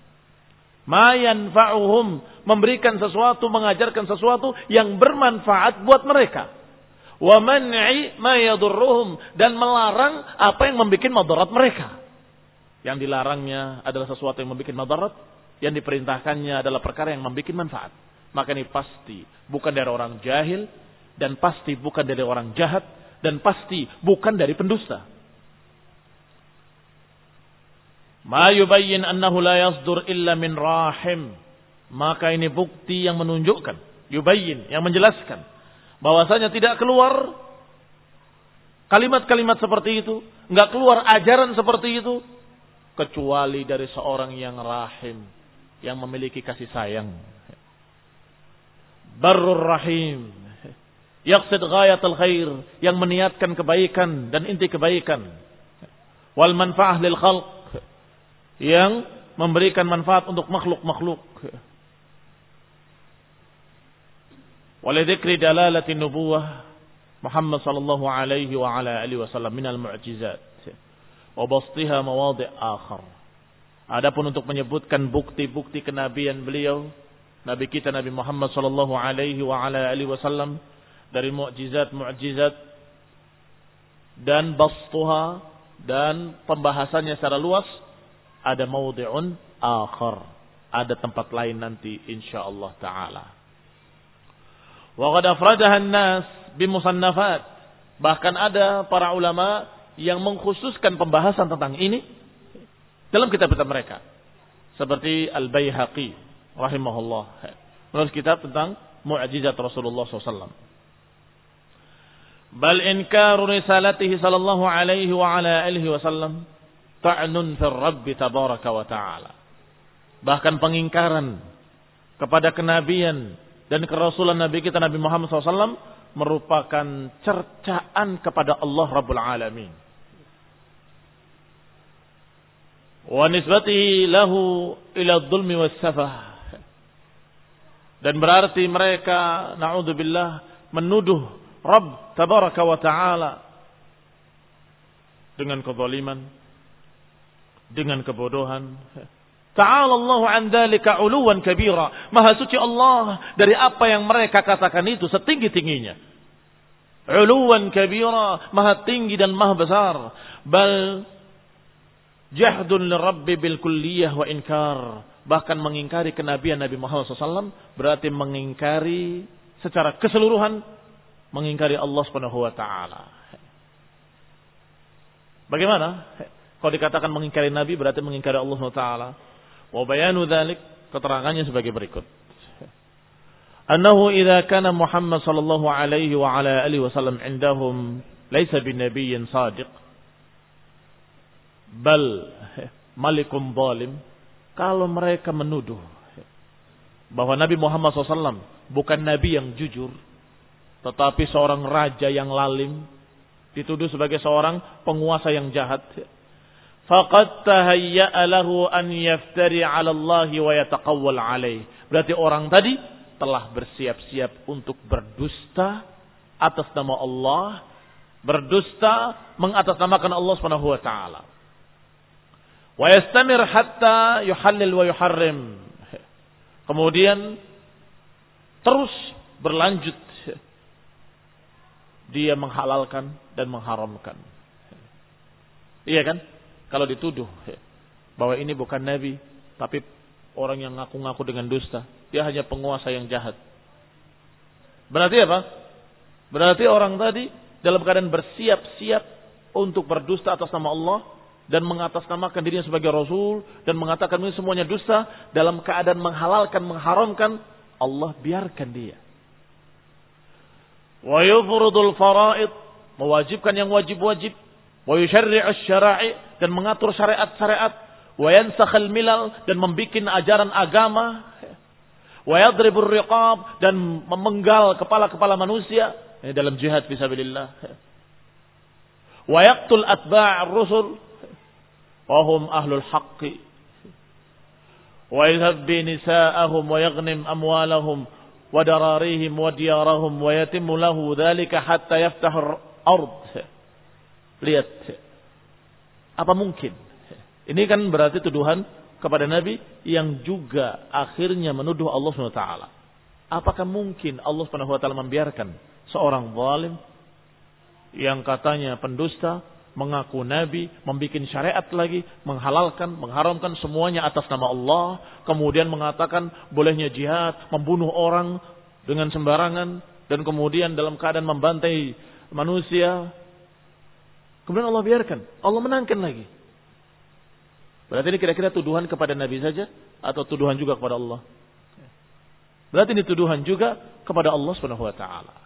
Ma yanfa'uhum, memberikan sesuatu, mengajarkan sesuatu yang bermanfaat buat mereka. Wa man'i ma yadurruhum, dan melarang apa yang membuat madarat mereka. Yang dilarangnya adalah sesuatu yang membuat madarat, yang diperintahkannya adalah perkara yang membuat manfaat. Maka ini pasti bukan dari orang jahil, dan pasti bukan dari orang jahat, dan pasti bukan dari pendusta. Ma yubayyin annahu la yasdur illa min rahim. Maka ini bukti yang menunjukkan, yubayyin, yang menjelaskan bahwasanya tidak keluar kalimat-kalimat seperti itu, enggak keluar ajaran seperti itu kecuali dari seorang yang rahim, yang memiliki kasih sayang. Barrur rahim, yaqsid ghayatul khair, yang meniatkan kebaikan dan inti kebaikan. Wal manfaah lil khalq, yang memberikan manfaat untuk makhluk-makhluk. Walidhikri dalalati nubuwah Muhammad sallallahu alaihi wa ala alihi wasallam minal mu'jizat wa bastiha mawadhi' akhar. Adapun untuk menyebutkan bukti-bukti kenabian beliau, Nabi kita Nabi Muhammad sallallahu alaihi wa ala alihi wasallam, dari mukjizat-mukjizat dan bastuha, dan pembahasannya secara luas, ada maudhi'un akhar, ada tempat lain nanti insyaallah taala. Wa qad afradaha an-nas bimusannafat, bahkan ada para ulama yang mengkhususkan pembahasan tentang ini dalam kitab-kitab mereka, seperti Al-Baihaqi rahimahullah, menulis kitab tentang mukjizat Rasulullah sallallahu alaihi wasallam. Bal inkaru risalatihi sallallahu alaihi wa ala alihi wasallam ta'nun fir Rabbi tabaraka wa ta'ala. Bahkan pengingkaran kepada kenabian dan kerasulan Nabi kita Nabi Muhammad sallallahu alaihi wasallam merupakan cercaan kepada Allah Rabbul Alamin. Wa nisbatihi lahu ila dhulmi was safah. Dan berarti mereka na'udzubillah menuduh Rabb tabaraka wa ta'ala dengan kezaliman, dengan kebodohan. Ta'ala Allah an dzalika 'uluwan kabira. Maha suci Allah dari apa yang mereka katakan itu setinggi-tingginya. 'Uluwan kabira, maha tinggi dan maha besar. Bal jahdun lirabbi bil kulliyah wa inkar. Bahkan mengingkari kenabian Nabi Muhammad sallallahu alaihi wasallam berarti mengingkari secara keseluruhan mengingkari Allah Subhanahu wa taala. Bagaimana? Kalau dikatakan mengingkari Nabi berarti mengingkari Allah Subhanahu wa taala. Wa bayanu dzalik, keterangannya sebagai berikut. Annahu idza kana Muhammad sallallahu alaihi wa ala alihi wasallam indahum laisa binabiyyin shadiq bal malikum zalim. Kalau mereka menuduh bahwa Nabi Muhammad shallallahu alaihi wasallam bukan Nabi yang jujur, tetapi seorang raja yang lalim, dituduh sebagai seorang penguasa yang jahat, faqad tahayya'a lahu an yaftari 'ala Allah wa yataqawwal 'alaih. Berarti orang tadi telah bersiap-siap untuk berdusta atas nama Allah, berdusta mengatasnamakan Allah Subhanahu wa taala. Wa yastamir hatta yuhallil wa yuharrim. Kemudian terus berlanjut dia menghalalkan dan mengharamkan. Iya kan? Kalau dituduh bahwa ini bukan nabi, tapi orang yang ngaku-ngaku dengan dusta, dia hanya penguasa yang jahat. Berarti apa? Berarti orang tadi dalam keadaan bersiap-siap untuk berdusta atas nama Allah dan mengatasnamakan dirinya sebagai Rasul dan mengatakan ini semuanya dusta, dalam keadaan menghalalkan, mengharamkan, Allah biarkan dia. Wa yufridul faraid, mewajibkan yang wajib-wajib, wa yusyarri'us syara'i, dan mengatur syariat-syariat, wa yansakhal milal, dan membuat ajaran agama, wa yadribur riqab, dan memenggal kepala-kepala manusia ini dalam jihad fisabilillah, wa yaqtul atba'ar rusul wahum ahlul haqqi wa yadhbi nisa'ahum wa yaghnim amwalahum wa dararihim wa diyarahum wa yatimmu lahu dhalika hatta yaftahur ard. Lihat, apa mungkin ini kan berarti tuduhan kepada Nabi yang juga akhirnya menuduh Allah Subhanahu wa taala. Apakah mungkin Allah Subhanahu wa taala membiarkan seorang zalim yang katanya pendusta, mengaku nabi, membuat syariat lagi, menghalalkan, mengharamkan semuanya atas nama Allah, kemudian mengatakan bolehnya jihad, membunuh orang dengan sembarangan, dan kemudian dalam keadaan membantai manusia, kemudian Allah biarkan, Allah menangkan lagi. Berarti ini kira-kira tuduhan kepada Nabi saja atau tuduhan juga kepada Allah? Berarti ini tuduhan juga kepada Allah Subhanahu wa taala.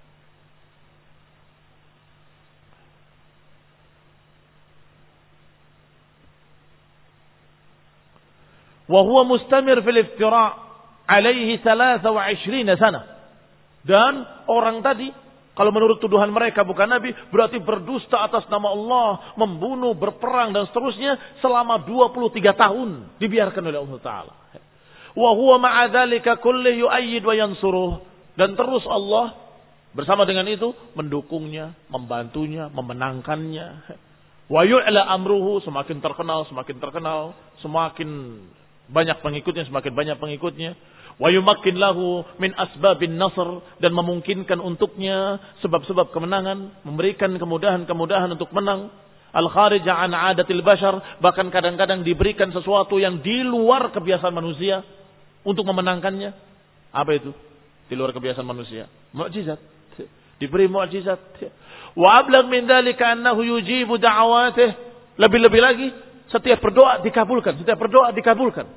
Wa huwa mustamir fil iftira' alaihi thalatha wa ishrina sana. Dan orang tadi, kalau menurut tuduhan mereka bukan nabi, berarti berdusta atas nama Allah, membunuh, berperang dan seterusnya selama dua puluh tiga tahun dibiarkan oleh Allah taala. Wa huwa ma'a dzalika kulli yu'ayyid wa yansuruh, dan terus Allah bersama dengan itu mendukungnya, membantunya, memenangkannya. Wa yu'la amruhu, semakin terkenal, semakin terkenal, semakin banyak pengikutnya, semakin banyak pengikutnya. Wa yumakkin lahu min asbabin nasr, dan memungkinkan untuknya sebab-sebab kemenangan, memberikan kemudahan-kemudahan untuk menang. Al-kharija an 'adatil bashar, bahkan kadang-kadang diberikan sesuatu yang di luar kebiasaan manusia untuk memenangkannya. Apa itu? Di luar kebiasaan manusia. Mukjizat. Diberi mukjizat. Wa ablagh min dzalika annahu yujibu da'awatih. Lebih-lebih lagi, setiap berdoa dikabulkan, setiap berdoa dikabulkan.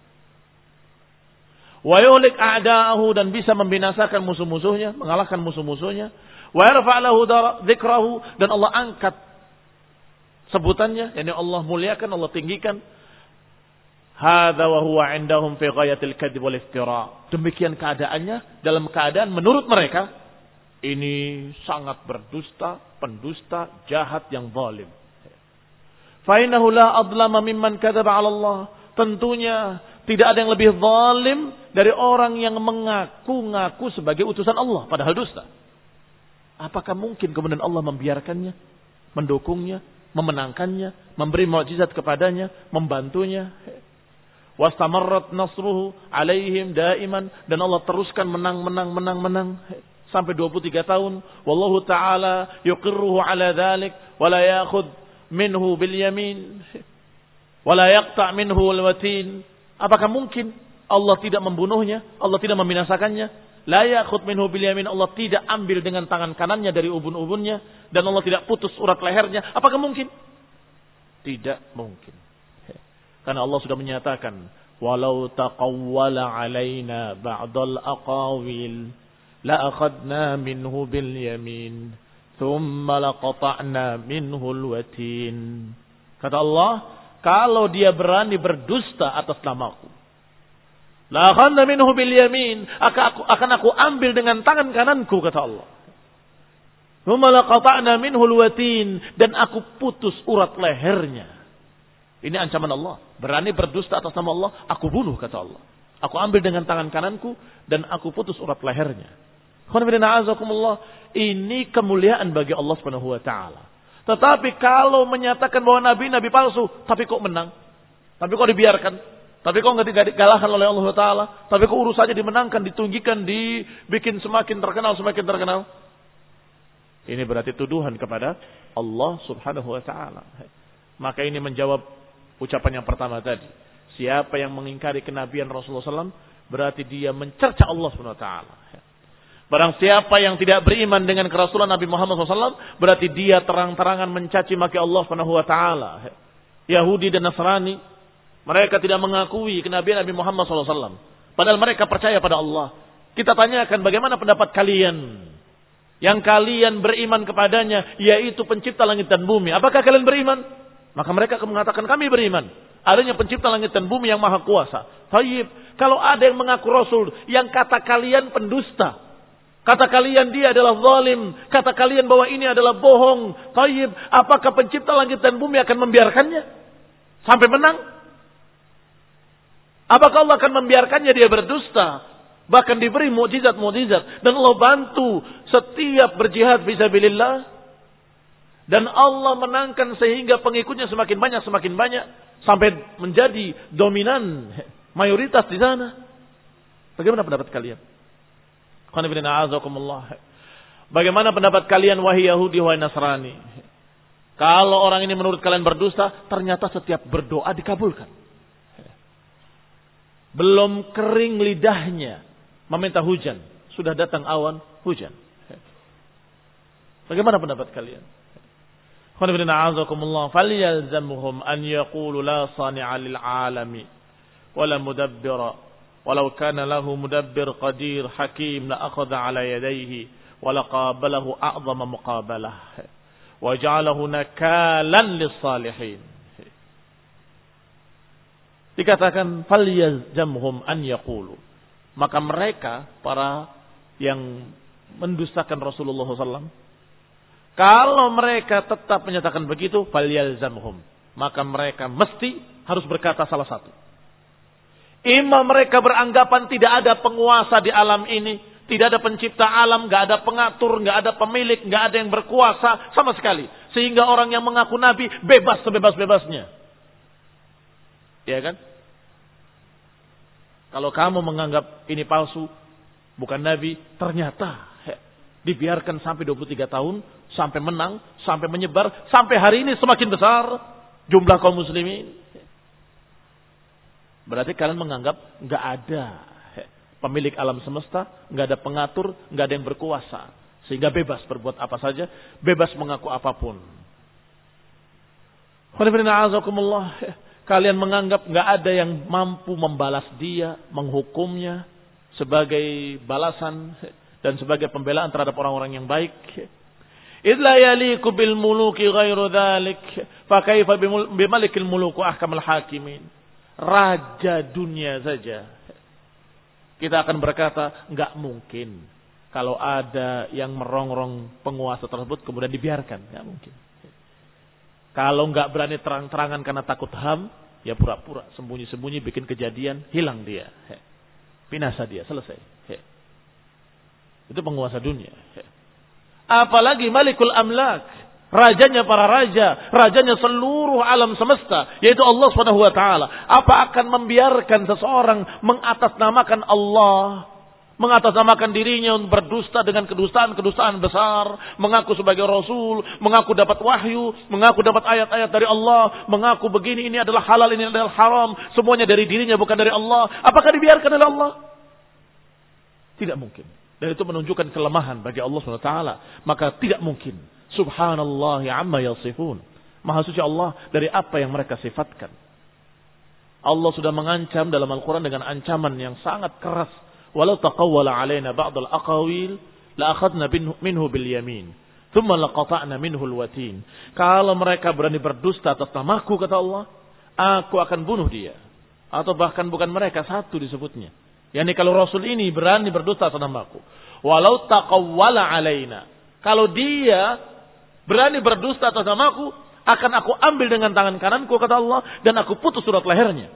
Wa yuhlik a'da'ahu, dan bisa membinasakan musuh-musuhnya, mengalahkan musuh-musuhnya. Wa yarfa' lahu dzikrahu, dan Allah angkat sebutannya, yakni Allah muliakan, Allah tinggikan. Hadza wa huwa 'indahum fi ghayatil kadzib wal iftira'. Demikian keadaannya dalam keadaan menurut mereka ini sangat berdusta, pendusta, jahat yang zalim. Fa innahu la adlama mimman kadzaba 'ala Allah. Tentunya tidak ada yang lebih zalim dari orang yang mengaku-ngaku sebagai utusan Allah padahal dusta. Apakah mungkin kemudian Allah membiarkannya, mendukungnya, memenangkannya, memberi mukjizat kepadanya, membantunya? Wastamarrat nasruhu alaihim daiman, dan Allah teruskan menang menang menang menang sampai dua puluh tiga tahun. Wallahu taala yuqirruhu ala dzalik wa la ya'khudh minhu bil yamin wa la yaqta' minhu al watin. Apakah mungkin Allah tidak membunuhnya, Allah tidak membinasakannya, La ya'khud minhu bil yamin. Allah tidak ambil dengan tangan kanannya dari ubun-ubunnya. Dan Allah tidak putus urat lehernya. Apakah mungkin? Tidak mungkin. Karena Allah sudah menyatakan, walau taqawwala alaina ba'dal aqawil la akhadna minhu bil yamin thumma laqata'na minhu al watin. Kata Allah, kalau dia berani berdusta atas namaku, la akhadna minhu bil yamin, akan aku akan aku ambil dengan tangan kananku, kata Allah. Thumma laqata'na minhu al watin, dan aku putus urat lehernya. Ini ancaman Allah. Berani berdusta atas nama Allah, aku bunuh, kata Allah. Aku ambil dengan tangan kananku dan aku putus urat lehernya. Ini kemuliaan bagi Allah Subhanahu wa taala. Tetapi kalau menyatakan bahwa nabi nabi palsu, tapi kok menang? Tapi kok dibiarkan? Tapi kok enggak dikalahkan oleh Allah taala? Tapi kok urusannya dimenangkan, ditunggikan, dibikin semakin terkenal, semakin terkenal? Ini berarti tuduhan kepada Allah Subhanahu wa taala. Maka ini menjawab ucapan yang pertama tadi. Siapa yang mengingkari kenabian Rasulullah shallallahu alaihi wasallam, berarti dia mencerca Allah subhanahu wa taala. Barang siapa yang tidak beriman dengan kerasulan Nabi Muhammad shallallahu alaihi wasallam, berarti dia terang-terangan mencaci maki Allah subhanahu wa taala. Yahudi dan Nasrani, mereka tidak mengakui kenabian Nabi Muhammad shallallahu alaihi wasallam. Padahal mereka percaya pada Allah. Kita tanyakan, bagaimana pendapat kalian? Yang kalian beriman kepadanya, yaitu pencipta langit dan bumi. Apakah kalian beriman? Maka mereka akan mengatakan, kami beriman. Adanya pencipta langit dan bumi yang maha kuasa. Tayyib, kalau ada yang mengaku Rasul, yang kata kalian pendusta, kata kalian dia adalah zalim, kata kalian bahwa ini adalah bohong. Tayyib, apakah pencipta langit dan bumi akan membiarkannya sampai menang? Apakah Allah akan membiarkannya dia berdusta? Bahkan diberi mukjizat-mukjizat. Dan Allah bantu setiap berjihad fisabilillah. Dan Allah menangkan sehingga pengikutnya semakin banyak, semakin banyak. Sampai menjadi dominan, mayoritas di sana. Bagaimana pendapat kalian? Bagaimana pendapat kalian, wahai Yahudi, wahai Nasrani? Kalau orang ini menurut kalian berdusta, ternyata setiap berdoa dikabulkan. Belum kering lidahnya meminta hujan, sudah datang awan hujan. Bagaimana pendapat kalian? فَلْيَلْزَمْهُمْ أَنْ يَقُولُوا لَا صَانِعَ لِلْعَالَمِ وَلَا مُدَبِّرَ وَلَوْ كَانَ لَهُ مُدَبِّرْ قَدِيرٌ حَكِيمٌ لَأَخَذَ عَلَى يَدَيْهِ وَلَقَابَلَهُ أَعْظَمَ مُقَابَلَةٍ وَجَعَلَهُ نَكَالًا لِلصَّالِحِينَ. Dikatakan فَلْيَلْزَمْهُمْ أَنْ يَقُولُوا, maka mereka, para yang mendustakan Rasulullah shallallahu alaihi wasallam, kalau mereka tetap menyatakan begitu, falyalzamhum, maka mereka mesti harus berkata salah satu. Imam mereka beranggapan tidak ada penguasa di alam ini, tidak ada pencipta alam, nggak ada pengatur, nggak ada pemilik, nggak ada yang berkuasa sama sekali, sehingga orang yang mengaku nabi bebas sebebas-bebasnya. Ya kan? Kalau kamu menganggap ini palsu, bukan nabi, ternyata he, dibiarkan sampai dua puluh tiga tahun, sampai menang, sampai menyebar, sampai hari ini semakin besar jumlah kaum muslimin. Berarti kalian menganggap nggak ada pemilik alam semesta, nggak ada pengatur, nggak ada yang berkuasa, sehingga bebas berbuat apa saja, bebas mengaku apapun. Kalian menganggap nggak ada yang mampu membalas dia, menghukumnya sebagai balasan dan sebagai pembelaan terhadap orang-orang yang baik. Idla yaliku bil muluki ghairu dzalik, fa kaifa bimalikil muluku ahkamul hakimin. Raja dunia saja kita akan berkata enggak mungkin kalau ada yang merongrong penguasa tersebut kemudian dibiarkan, enggak mungkin. Kalau enggak berani terang-terangan karena takut ham, ya pura-pura sembunyi-sembunyi bikin kejadian, hilang dia. Binasa dia, selesai. Itu penguasa dunia. Apalagi Malikul Amlak, rajanya para raja, rajanya seluruh alam semesta, yaitu Allah Subhanahu wa taala. Apa akan membiarkan seseorang mengatasnamakan Allah, mengatasnamakan dirinya untuk berdusta dengan kedustaan-kedustaan besar, mengaku sebagai rasul, mengaku dapat wahyu, mengaku dapat ayat-ayat dari Allah, mengaku begini ini adalah halal, ini adalah haram, semuanya dari dirinya bukan dari Allah. Apakah dibiarkan oleh Allah? Tidak mungkin. Dan itu menunjukkan kelemahan bagi Allah subhanahu wa taala. Maka tidak mungkin. Subhanallah amma yasifun. Maha suci Allah dari apa yang mereka sifatkan. Allah sudah mengancam dalam Al-Quran dengan ancaman yang sangat keras. Walau taqawwala alaina ba'dal aqawil la akhadna minhu bil yamin. Thumma laqata'na minhu al-watin. Kalau mereka berani berdusta atas namaku, kata Allah, aku akan bunuh dia. Atau bahkan bukan mereka, satu disebutnya. Yani kalau Rasul ini berani berdusta atas namaku. Walau taqawwala alaina. Kalau dia berani berdusta atas namaku, akan aku ambil dengan tangan kananku, kata Allah, dan aku putus surat lehernya.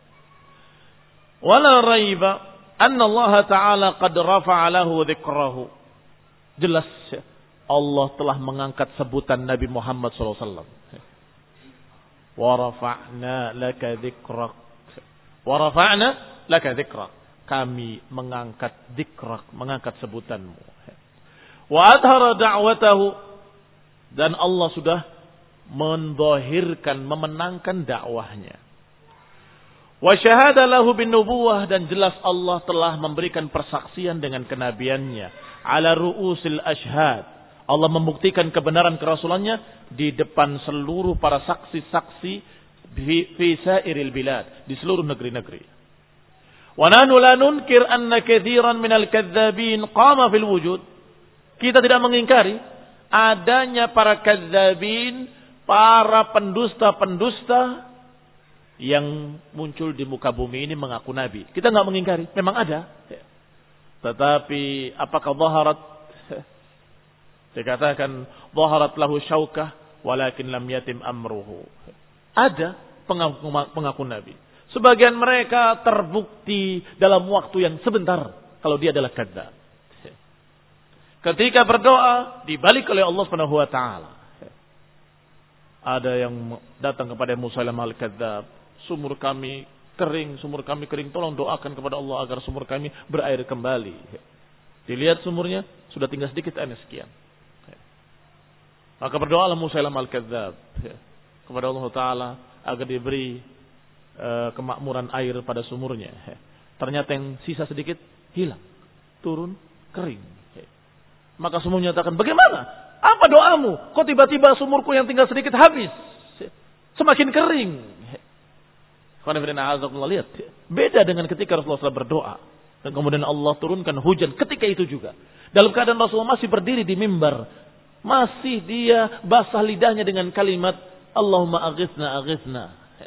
Wala raiba anna Allah Ta'ala qad rafa'a lahu dzikrahu. Jelas Allah telah mengangkat sebutan Nabi Muhammad sallallahu alaihi wasallam. Wa rafa'na laka dzikrak. Wa rafa'na laka dzikrak. Kami mengangkat dzikrak, mengangkat sebutanmu. Wa adhara da'watahu. Dan Allah sudah mendahirkan, memenangkan dakwahnya. Wa syahada lahu bin nubuwah, dan jelas Allah telah memberikan persaksian dengan kenabiannya. Ala ru'usil ashhad. Allah membuktikan kebenaran kerasulannya di depan seluruh para saksi-saksi fi sairil bilad, di seluruh negeri-negeri. Wa nahnu la nunkir anna katsiran minal kadzdzabin qama fil wujud. Kita tidak mengingkari adanya para kadzdzabin, para pendusta-pendusta yang muncul di muka bumi ini mengaku nabi. Kita enggak mengingkari, memang ada. Tetapi apakah zaharat? Dikatakan zaharat lahu syaukah walakin lam yatim amruhu. Ada pengaku, pengaku nabi. Sebagian mereka terbukti dalam waktu yang sebentar kalau dia adalah kadzdzab. Ketika berdoa dibalik oleh Allah Subhanahu wa taala. Ada yang datang kepada Musailamah al-Kadzdzab, sumur kami kering, sumur kami kering, tolong doakan kepada Allah agar sumur kami berair kembali. Dilihat sumurnya sudah tinggal sedikit air sekian. Maka berdoalah Musailamah al-Kadzdzab kepada Allah Taala agar diberi uh, kemakmuran air pada sumurnya. Ternyata yang sisa sedikit hilang, turun kering. Maka semua menyatakan, bagaimana? Apa doamu? Kok tiba-tiba sumurku yang tinggal sedikit habis? Semakin kering. Lihat, beda dengan ketika Rasulullah berdoa. Dan kemudian Allah turunkan hujan ketika itu juga. Dalam keadaan Rasulullah masih berdiri di mimbar. Masih dia basah lidahnya dengan kalimat, Allahumma aghithna, aghithna.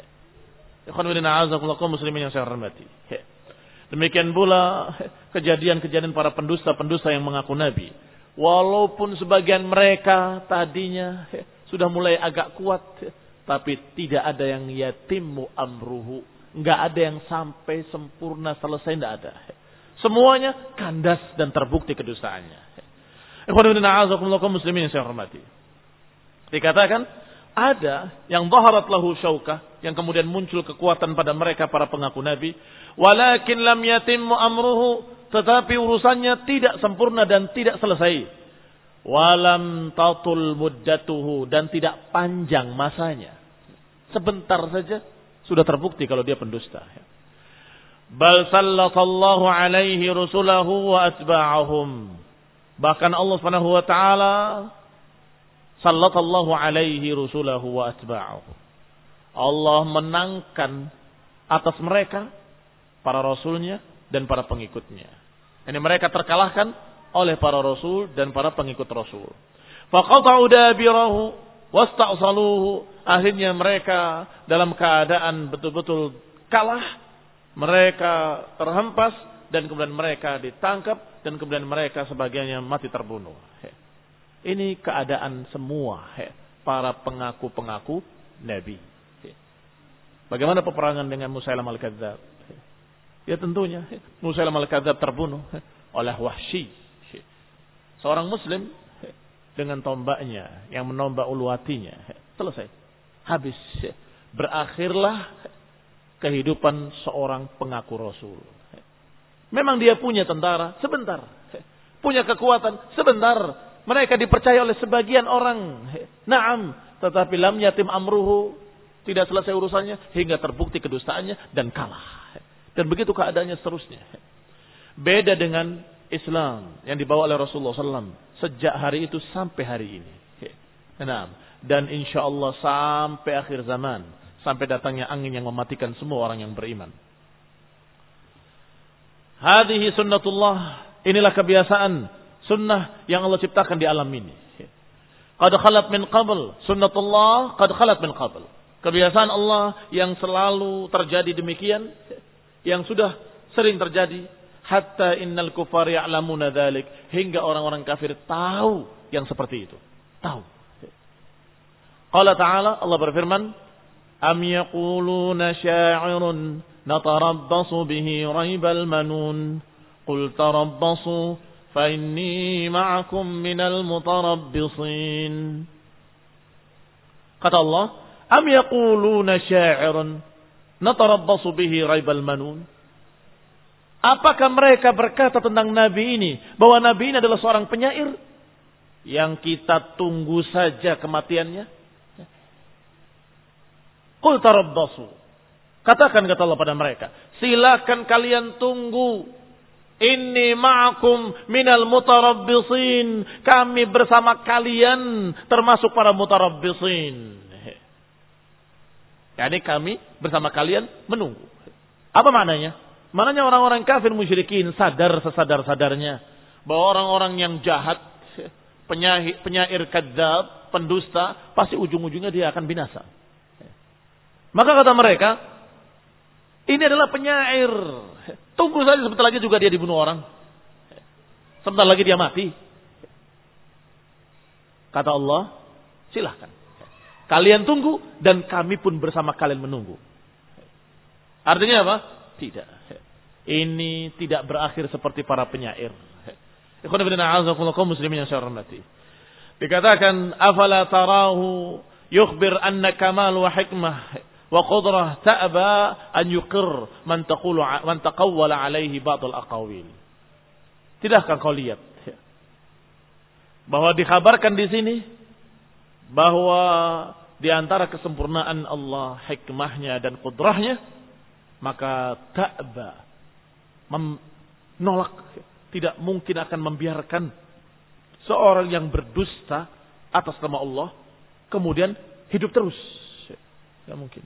Muslimin yang saya hormati. Demikian pula kejadian-kejadian para pendusta-pendusta yang mengaku nabi. Walaupun sebagian mereka tadinya sudah mulai agak kuat, tapi tidak ada yang yatimmu amruhu. Enggak ada yang sampai sempurna selesai, enggak ada. Semuanya kandas dan terbukti kedustaannya. Muslimin yang saya hormati. Dikatakan ada yang zaharat lahu syaukah, yang kemudian muncul kekuatan pada mereka para pengaku nabi. Walakin lam yatimmu amruhu, tetapi urusannya tidak sempurna dan tidak selesai. Walam tatul muddatuhu, dan tidak panjang masanya. Sebentar saja sudah terbukti kalau dia pendusta. Bal sallatallahu alaihi rusulahu wa atba'ahum. Bahkan Allah Subhanahu wa taala sallatallahu alaihi rusulahu wa atba'ahum. Allah menangkan atas mereka para rasulnya dan para pengikutnya. Ini mereka terkalahkan oleh para rasul dan para pengikut rasul. Faqata'u dabirahu wasta'saluhu. Akhirnya mereka dalam keadaan betul-betul kalah. Mereka terhempas dan kemudian mereka ditangkap dan kemudian mereka sebagiannya mati terbunuh. Ini keadaan semua para pengaku-pengaku nabi. Bagaimana peperangan dengan Musailamah al-Kadzdzab? Ya tentunya Musailamah al-Kadzdzab terbunuh oleh Wahsy, seorang muslim, dengan tombaknya yang menombak ulu hatinya. Selesai, habis. Berakhirlah kehidupan seorang pengaku rasul. Memang dia punya tentara sebentar, punya kekuatan sebentar, mereka dipercaya oleh sebagian orang. Naam, tetapi lam yatim amruhu, tidak selesai urusannya hingga terbukti kedustaannya dan kalah. Dan begitu keadaannya seterusnya. Beda dengan Islam yang dibawa oleh Rasulullah sallallahu alaihi wasallam sejak hari itu sampai hari ini. Nah, dan insya Allah sampai akhir zaman, sampai datangnya angin yang mematikan semua orang yang beriman. Hadhihi sunnatullah, inilah kebiasaan sunnah yang Allah ciptakan di alam ini. Qad khalat min qabl, sunnatullah qad khalat min qabl. Kebiasaan Allah yang selalu terjadi demikian, yang sudah sering terjadi. Hatta innal kufar ya'lamuna dzalik, hingga orang-orang kafir tahu yang seperti itu. Tahu. Qala ta'ala, Allah berfirman, am yaquluna sya'irun natarabbasu bihi raibal manun qul tarabbasu fa inni ma'akum minal mutarabbisin. Kata Allah, am yaquluna sya'irun natarabbasu bihi raibal manun. Apakah mereka berkata tentang Nabi ini bahwa Nabi ini adalah seorang penyair yang kita tunggu saja kematiannya? Qul tarabbasu. Katakan kata Allah pada mereka, silakan kalian tunggu. Inni ma'akum minal mutarabbisin. Kami bersama kalian termasuk para mutarabbisin. Yani kami bersama kalian menunggu. Apa maknanya? Maknanya orang-orang kafir musyrikin sadar sesadar-sadarnya bahwa orang-orang yang jahat, penyair, penyair kadzab, pendusta, pasti ujung-ujungnya dia akan binasa. Maka kata mereka, ini adalah penyair. Tunggu saja, sebentar lagi juga dia dibunuh orang. Sebentar lagi dia mati. Kata Allah, silahkan. Kalian tunggu dan kami pun bersama kalian menunggu. Artinya apa? Tidak. Ini tidak berakhir seperti para penyair. Ikhwan fillah, a'azakumullah kaum muslimin yang saya hormati. Dikatakan, afala tarahu yukhbir anna kamal wa hikmah wa qudrah ta'ba an yuqir man taqulu man taqawwala alaihi ba'd al-aqawil. Tidakkah kau lihat bahwa dikhabarkan di sini bahwa di antara kesempurnaan Allah, hikmahnya dan kudrahnya, maka ta'ba menolak, tidak mungkin akan membiarkan seorang yang berdusta atas nama Allah kemudian hidup terus. Tidak mungkin.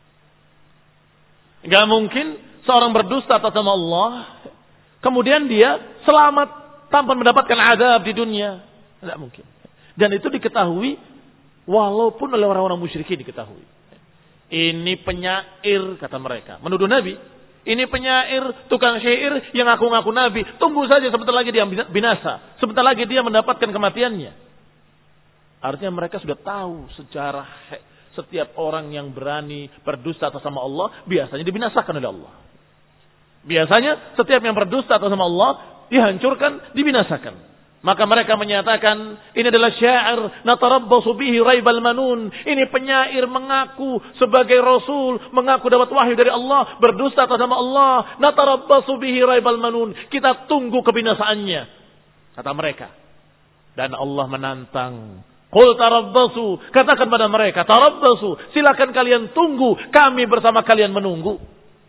Tidak mungkin seorang berdusta atas nama Allah kemudian dia selamat tanpa mendapatkan azab di dunia. Tidak mungkin. Dan itu diketahui walaupun oleh orang-orang musyrikin diketahui. Ini penyair kata mereka, menuduh Nabi. Ini penyair, tukang syair yang ngaku-ngaku Nabi. Tunggu saja, sebentar lagi dia binasa. Sebentar lagi dia mendapatkan kematiannya. Artinya mereka sudah tahu sejarah setiap orang yang berani berdusta atas nama Allah biasanya dibinasakan oleh Allah. Biasanya setiap yang berdusta atas nama Allah dihancurkan, dibinasakan. Maka mereka menyatakan ini adalah syair natarabbasu bihi raibal manun. Ini penyair mengaku sebagai rasul, mengaku dapat wahyu dari Allah, berdusta atas nama Allah. Natarabbasu bihi raibal manun. Kita tunggu kebinasaannya, kata mereka. Dan Allah menantang, qul tarabbasu, katakan pada mereka, tarabbasu, silakan kalian tunggu, kami bersama kalian menunggu.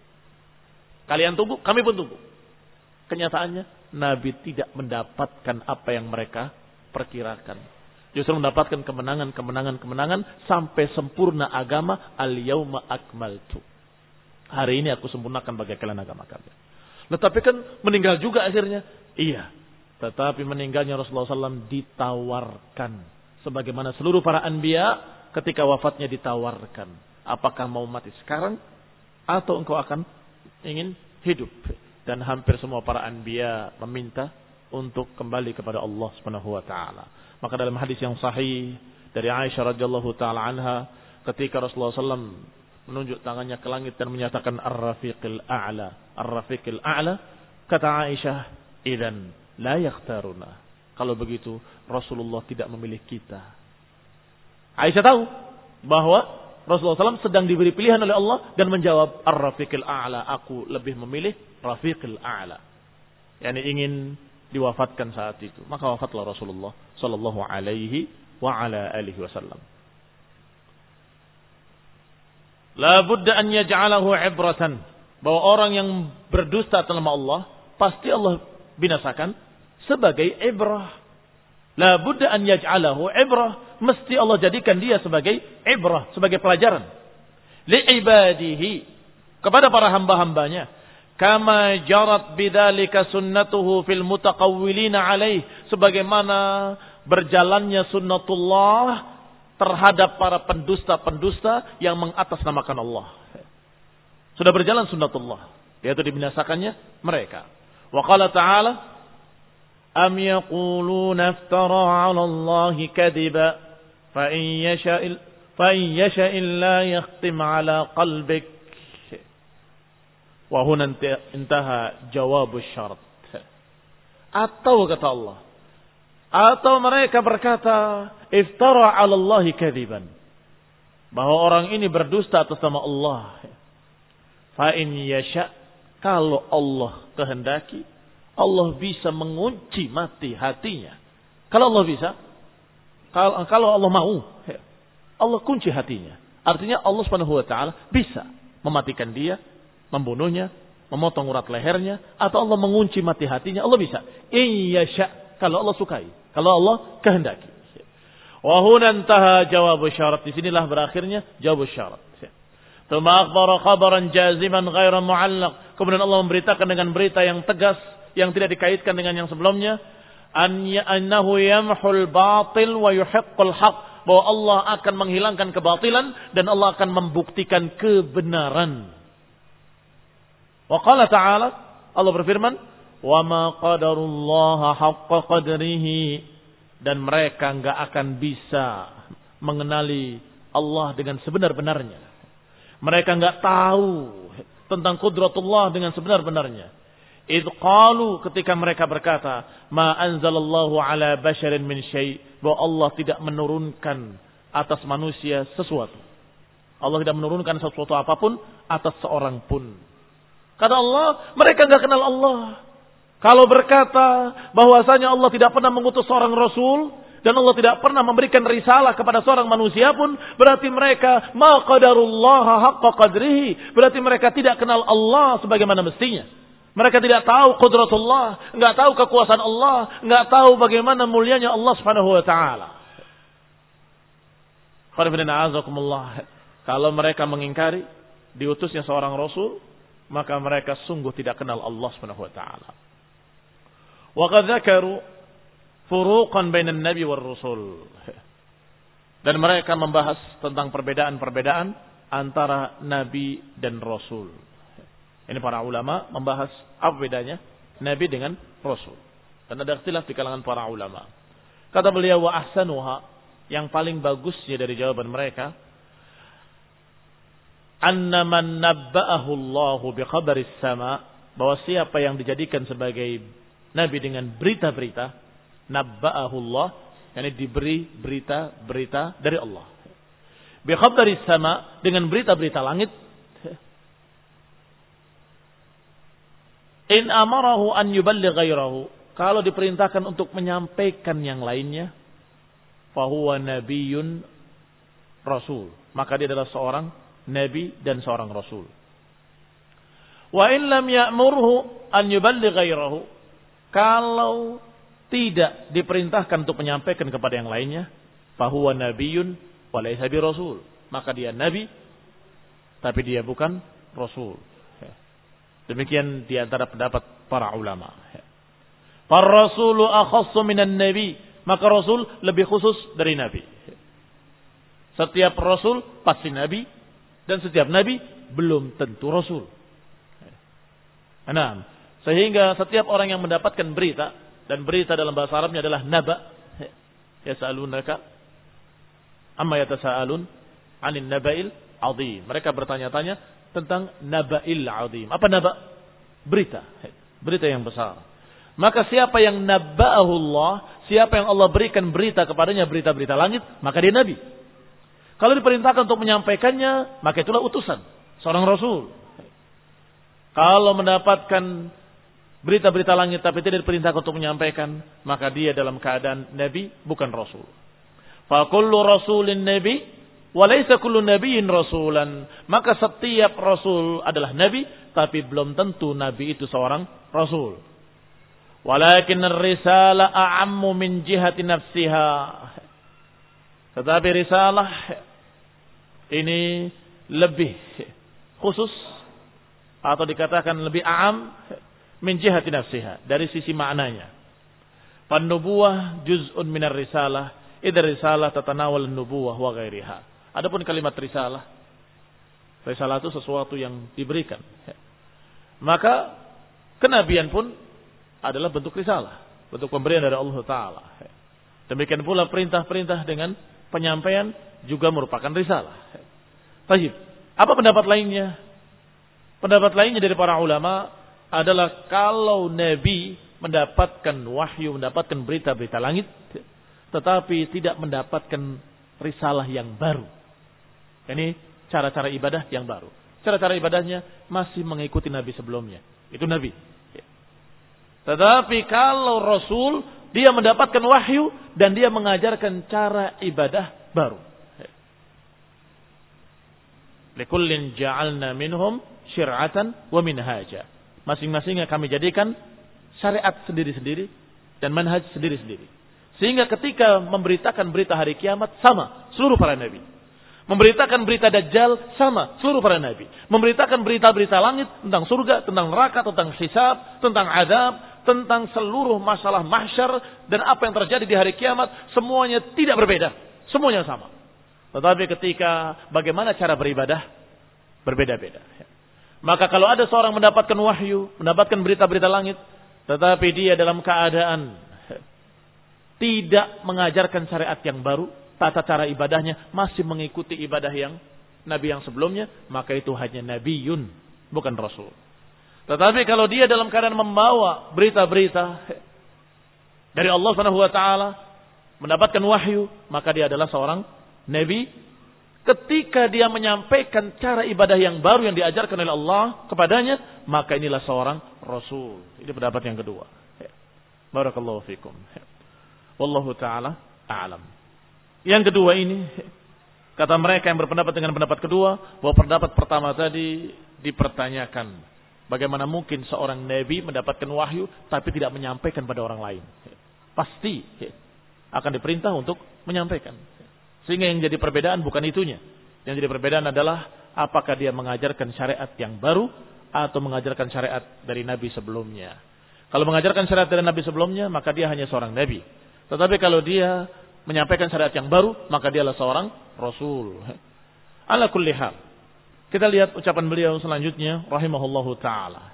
Kalian tunggu, kami pun tunggu. Kenyataannya Nabi tidak mendapatkan apa yang mereka perkirakan. Justru mendapatkan kemenangan, kemenangan, kemenangan sampai sempurna agama. Al-yauma akmaltu. Hari ini aku sempurnakan bagi kalian agama kalian. Tetapi kan meninggal juga akhirnya. Iya. Tetapi meninggalnya Rasulullah shallallahu alaihi wasallam ditawarkan. Sebagaimana seluruh para anbiya ketika wafatnya ditawarkan. Apakah mau mati sekarang atau engkau akan ingin hidup? Dan hampir semua para anbiya meminta untuk kembali kepada Allah Subhanahu wa taala. Maka dalam hadis yang sahih dari Aisyah radhiyallahu taala anha, ketika Rasulullah shallallahu alaihi wasallam menunjuk tangannya ke langit dan menyatakan Ar-Rafiqil A'la, Ar-Rafiqil A'la, kata Aisyah, "Idzan la yakhtaruna." Kalau begitu Rasulullah tidak memilih kita. Aisyah tahu bahwa Rasulullah shallallahu alaihi wasallam sedang diberi pilihan oleh Allah dan menjawab Ar-Rafiqil A'la, aku lebih memilih Rafiqil A'la. Yani ingin diwafatkan saat itu. Maka wafatlah Rasulullah sallallahu alaihi wa ala alihi wasallam. La budda an yaj'alahu 'ibratan, bahwa orang yang berdusta atas nama Allah pasti Allah binasakan sebagai ibrah. La budda an yaj'alahu ibrah. Mesti Allah jadikan dia sebagai ibrah, sebagai pelajaran. Li'ibadihi. Kepada para hamba-hambanya. Kama jarat bidzalika sunnatuhu fil mutaqawwilina alaih. Sebagaimana berjalannya sunnatullah terhadap para pendusta-pendusta yang mengatasnamakan Allah. Sudah berjalan sunnatullah, yaitu dibinasakannya mereka. Wa qala ta'ala, am yaquluna iftara 'ala Allahi kadiba fa in yasha'il fa in yasha'il la yakhtim 'ala qalbik. Wa huna intaha jawab syarat. Atau kata Allah, atau mereka berkata iftara 'ala Allahi kadiban, bahwa orang ini berdusta atas nama Allah. Fa in yasha, kalau Allah kehendaki, Allah bisa mengunci mati hatinya. Kalau Allah bisa, kalau, kalau Allah mau, Allah kunci hatinya. Artinya Allah Subhanahu wa taala bisa mematikan dia, membunuhnya, memotong urat lehernya, atau Allah mengunci mati hatinya. Allah bisa. In yasha, kalau Allah sukai, kalau Allah kehendaki. Wa huna intaha jawab syarat. Di sinilah berakhirnya jawab syarat. Tsumma akhbara khabaran jaziman ghaira mu'allaq. Kemudian Allah memberitakan dengan berita yang tegas yang tidak dikaitkan dengan yang sebelumnya, an annahu yamhul batil wa yuhiqqul haq, bahwa Allah akan menghilangkan kebatilan dan Allah akan membuktikan kebenaran. Wa qala ta'ala, Allah berfirman, wa ma qadarullaha haqqa qadrihi, dan mereka enggak akan bisa mengenali Allah dengan sebenar-benarnya. Mereka enggak tahu tentang qudratullah dengan sebenar-benarnya. Idh qalu, ketika mereka berkata, ma anzalallahu ala basharin min syai', bahwa Allah tidak menurunkan atas manusia sesuatu. Allah tidak menurunkan sesuatu apapun atas seorang pun. Kata Allah, mereka enggak kenal Allah. Kalau berkata bahwasanya Allah tidak pernah mengutus seorang rasul dan Allah tidak pernah memberikan risalah kepada seorang manusia pun, berarti mereka ma qadarullaha haqqa qadrihi, berarti mereka tidak kenal Allah sebagaimana mestinya. Mereka tidak tahu qudratullah, enggak tahu kekuasaan Allah, enggak tahu bagaimana mulianya Allah Subhanahu wa taala. Kalau mereka mengingkari diutusnya seorang rasul, maka mereka sungguh tidak kenal Allah Subhanahu wa taala. Wa qad dzakaru furuqan bainan nabi war rasul. Dan mereka membahas tentang perbedaan-perbedaan antara nabi dan rasul. Ini para ulama membahas apa bedanya nabi dengan rasul. Dan ada ikhtilaf di kalangan para ulama. Kata beliau, wa ahsanuha, yang paling bagusnya dari jawaban mereka, anna man nabba'ahu Allahu bi khabaris sama, bahwa siapa yang dijadikan sebagai nabi dengan berita-berita, nabba'ahu Allah, yakni diberi berita-berita dari Allah. Bi khabaris sama, dengan berita-berita langit. In amarahu an yuballigh ghairahu, kalau diperintahkan untuk menyampaikan yang lainnya, fahuwa nabiyyun rasul, maka dia adalah seorang nabi dan seorang rasul. Wa in lam ya'murhu an yuballigh ghairahu, kalau tidak diperintahkan untuk menyampaikan kepada yang lainnya, fahuwa nabiyyun wa laysa bi rasul, maka dia nabi tapi dia bukan rasul. Demikian di antara pendapat para ulama. Par rasulu akhassu minan nabi, maka rasul lebih khusus dari nabi. Setiap rasul pasti nabi, dan setiap nabi belum tentu rasul. Nah, sehingga setiap orang yang mendapatkan berita, dan berita dalam bahasa Arabnya adalah naba, yas'alunaka amma yatasaalun 'anil naba'il 'azim. Mereka bertanya-tanya tentang naba'il 'azim. Apa naba? Berita. Berita yang besar. Maka siapa yang naba'ahu Allah, siapa yang Allah berikan berita kepadanya, berita-berita langit, maka dia nabi. Kalau diperintahkan untuk menyampaikannya, maka itulah utusan, seorang rasul. Kalau mendapatkan berita-berita langit tapi tidak diperintahkan untuk menyampaikan, maka dia dalam keadaan nabi, bukan rasul. Fa kullu rasulin nabi wa laysa kullu nabiyyin rasulan. Maka setiap rasul adalah nabi, tapi belum tentu nabi itu seorang rasul. Walakin ar-risalah a'ammu min jihati nafsiha. Tetapi risalah ini lebih khusus atau dikatakan lebih a'am min jihati nafsiha, dari sisi maknanya. Pan-nubuwah juz'un minar risalah, idza risalah tatanawal an-nubuwah wa ghairiha. Adapun kalimat risalah, risalah itu sesuatu yang diberikan. Maka kenabian pun adalah bentuk risalah, bentuk pemberian dari Allah Ta'ala. Demikian pula perintah-perintah dengan penyampaian juga merupakan risalah. Baik, apa pendapat lainnya? Pendapat lainnya dari para ulama adalah kalau Nabi mendapatkan wahyu, mendapatkan berita-berita langit, tetapi tidak mendapatkan risalah yang baru. Ini cara-cara ibadah yang baru. Cara-cara ibadahnya masih mengikuti Nabi sebelumnya. Itu Nabi. Tetapi kalau Rasul, dia mendapatkan wahyu dan dia mengajarkan cara ibadah baru. Likullin ja'alna minhum syir'atan wa minhaja. Masing-masingnya kami jadikan syariat sendiri-sendiri dan manhaj sendiri-sendiri. Sehingga ketika memberitakan berita hari kiamat sama seluruh para nabi. Memberitakan berita Dajjal sama seluruh para nabi. Memberitakan berita-berita langit tentang surga, tentang neraka, tentang hisab, tentang azab, tentang seluruh masalah mahsyar dan apa yang terjadi di hari kiamat, semuanya tidak berbeda. Semuanya sama. Tetapi ketika bagaimana cara beribadah, berbeda-beda. Maka kalau ada seorang mendapatkan wahyu, mendapatkan berita-berita langit, tetapi dia dalam keadaan tidak mengajarkan syariat yang baru, tata cara ibadahnya masih mengikuti ibadah yang nabi yang sebelumnya, maka itu hanya nabiyun, bukan rasul. Tetapi kalau dia dalam keadaan membawa berita-berita dari Allah Subhanahu wa taala, mendapatkan wahyu, maka dia adalah seorang nabi. Ketika dia menyampaikan cara ibadah yang baru yang diajarkan oleh Allah kepadanya, maka inilah seorang rasul. Ini pendapat yang kedua. Barakallahu fikum. Wallahu taala a'lam. Yang kedua ini, kata mereka yang berpendapat dengan pendapat kedua, bahwa pendapat pertama tadi dipertanyakan. Bagaimana mungkin seorang nabi mendapatkan wahyu tapi tidak menyampaikan pada orang lain? Pasti akan diperintah untuk menyampaikan. Sehingga yang jadi perbedaan bukan itunya. Yang jadi perbedaan adalah apakah dia mengajarkan syariat yang baru atau mengajarkan syariat dari nabi sebelumnya. Kalau mengajarkan syariat dari nabi sebelumnya, maka dia hanya seorang nabi. Tetapi kalau dia menyampaikan syariat yang baru, maka dia adalah seorang rasul. Ala kulli hal. Kita lihat ucapan beliau selanjutnya, rahimahullahu ta'ala.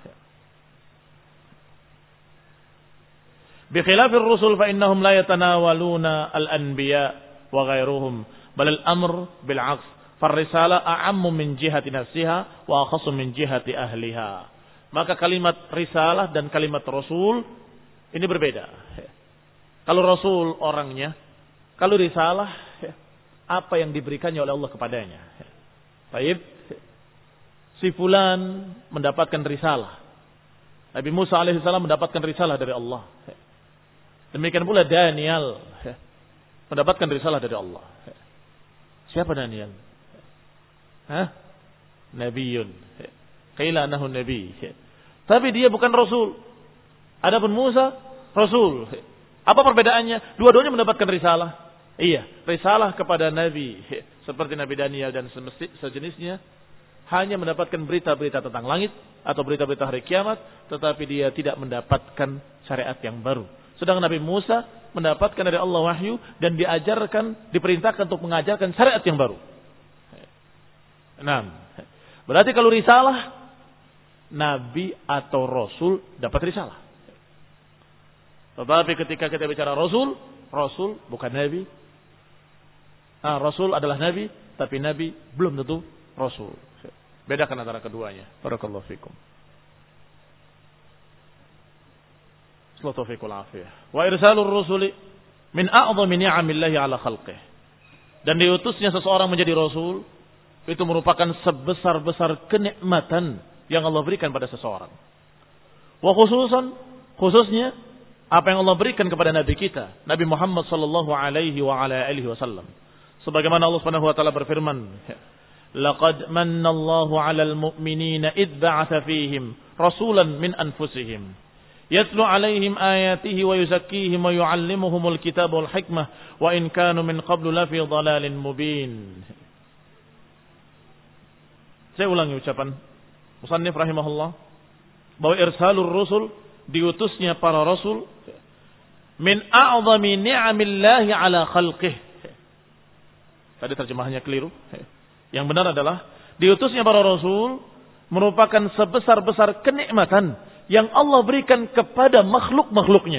Bi khilafir rusul fa innahum la yatanawaluna al-anbiya wa ghairuhum, bal al-amr bil 'aks. Far-risalah a'ammu min jihati nafsiha wa akhassu min jihati ahliha. Maka kalimat risalah dan kalimat rasul ini berbeda. Kalau rasul orangnya, kalau risalah, apa yang diberikannya oleh Allah kepadanya. Baik, si fulan mendapatkan risalah. Nabi Musa alaihissalam mendapatkan risalah dari Allah. Demikian pula Daniel mendapatkan risalah dari Allah. Siapa Daniel? Hah? Nabiyun. Qila annahu nabi. Tapi dia bukan rasul. Adapun Musa rasul. Apa perbedaannya? Dua-duanya mendapatkan risalah. Iya, risalah kepada Nabi seperti Nabi Daniel dan sejenisnya hanya mendapatkan berita-berita tentang langit atau berita-berita hari kiamat, tetapi dia tidak mendapatkan syariat yang baru. Sedangkan Nabi Musa mendapatkan dari Allah wahyu dan diajarkan, diperintahkan untuk mengajarkan syariat yang baru. Nah, berarti kalau risalah, Nabi atau Rasul dapat risalah. Tetapi ketika kita bicara Rasul, Rasul bukan Nabi. Nah, Rasul adalah Nabi, tapi Nabi belum tentu Rasul. Bedakan antara keduanya. Barakallahu fikum. Sallallahu alaihi wasallam. Wa irsalur rusuli min a'zami ni'amillahi 'ala khalqihi. Dan diutusnya seseorang menjadi rasul itu merupakan sebesar-besar kenikmatan yang Allah berikan pada seseorang. Wa khususan, khususnya apa yang Allah berikan kepada Nabi kita, Nabi Muhammad sallallahu alaihi wa ala alihi wasallam. Sebagaimana Allah Subhanahu wa taala berfirman, "Laqad manna Allahu 'alal mu'minina id ba'atsa fihim rasulan min anfusihim Yatlu alaihim ayatihi wa yuzakkihim wa yu'allimuhumul kitab wal hikmah wa in kanu min qablu lafi dhalalin mubin. Saya ulangi ucapan musannif rahimahullah bahwa irsalur rusul, diutusnya para rasul, min a'zami ni'amillahi ala khalqih. Tadi terjemahannya keliru. Yang benar adalah diutusnya para rasul merupakan sebesar-besar kenikmatan yang Allah berikan kepada makhluk-makhluknya.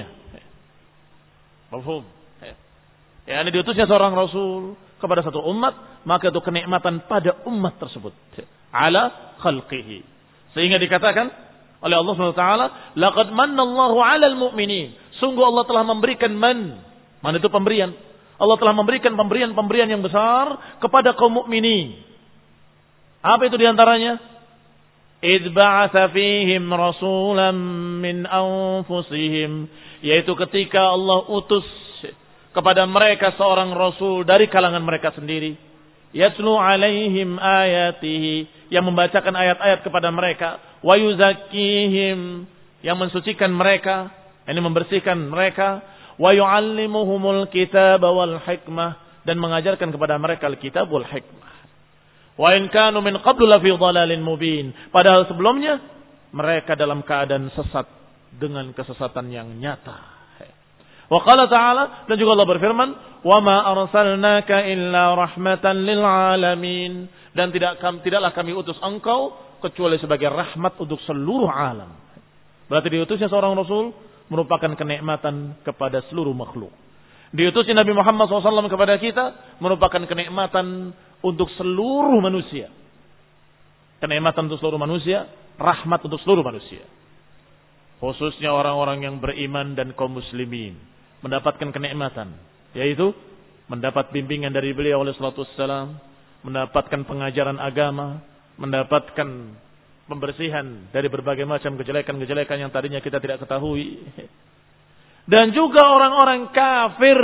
Mafhum? Ya, ini diutusnya seorang rasul kepada satu umat, maka itu kenikmatan pada umat tersebut. Ala khalqihi. Sehingga dikatakan oleh Allah subhanahu wa taala, laqad manna Allahu 'alal mu'minin. Sungguh Allah telah memberikan man. Man itu pemberian. Allah telah memberikan pemberian-pemberian yang besar kepada kaum mukminin. Apa itu diantaranya? Idz ba'atsa fihim rasulan min anfusihim, yaitu ketika Allah utus kepada mereka seorang rasul dari kalangan mereka sendiri. Yatlu alaihim ayatihi, yang membacakan ayat-ayat kepada mereka. Wa yuzakkihim, yang mensucikan mereka, ini membersihkan mereka. Wa yu'allimuhumul kitab wal hikmah, dan mengajarkan kepada mereka al-kitab wal hikmah. Wa in kanu min qablu lafi dhalalin mubin, padahal sebelumnya mereka dalam keadaan sesat dengan kesesatan yang nyata. Wa qala ta'ala, dan juga Allah berfirman, wa ma arsalnaka illa rahmatan lil alamin, dan tidak tidaklah kami utus engkau kecuali sebagai rahmat untuk seluruh alam. Berarti diutusnya seorang rasul merupakan kenikmatan kepada seluruh makhluk. Diutusnya Nabi Muhammad shallallahu alaihi wasallam kepada kita merupakan kenikmatan untuk seluruh manusia. Kenikmatan untuk seluruh manusia, rahmat untuk seluruh manusia. Khususnya orang-orang yang beriman dan kaum muslimin mendapatkan kenikmatan, yaitu mendapat bimbingan dari beliau alaihi salatu wassalam, mendapatkan pengajaran agama, mendapatkan pembersihan dari berbagai macam kejelekan-kejelekan yang tadinya kita tidak ketahui. Dan juga orang-orang kafir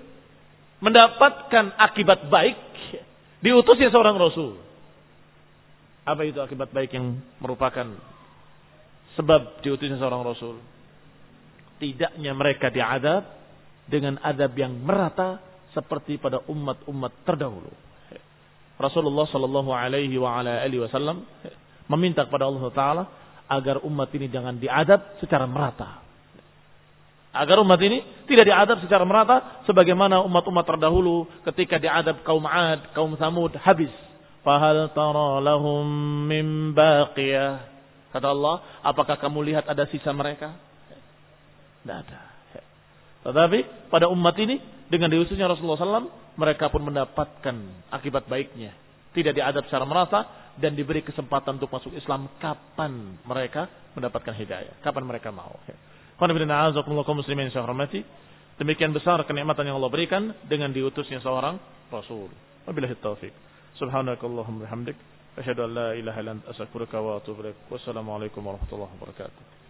mendapatkan akibat baik diutusnya seorang rasul. Apa itu akibat baik yang merupakan sebab diutusnya seorang rasul? Tidaknya mereka diadab dengan adab yang merata seperti pada umat-umat terdahulu. Rasulullah sallallahu alaihi wa ala alihi wasallam meminta kepada Allah Taala agar umat ini jangan diadab secara merata. Agar umat ini tidak diadab secara merata sebagaimana umat-umat terdahulu ketika diadab kaum 'Ad, kaum Tsamud habis. Fahal tara lahum min baqiyah. Kata Allah, apakah kamu lihat ada sisa mereka? Tidak ada. Tetapi pada umat ini dengan diutusnya Rasulullah sallallahu alaihi wasallam, mereka pun mendapatkan akibat baiknya. Tidak diadab secara merata dan diberi kesempatan untuk masuk Islam kapan mereka mendapatkan hidayah, kapan mereka mau. Muslimin yang hormati, demikian besar kenikmatan yang Allah berikan dengan diutusnya seorang Rasul. Wabillahi taufiq. Subhanakallahumma wa bihamdik, asyhadu an la ilaha illa anta astaghfiruka wa atubu ilaik. Wassalamualaikum warahmatullahi wabarakatuh.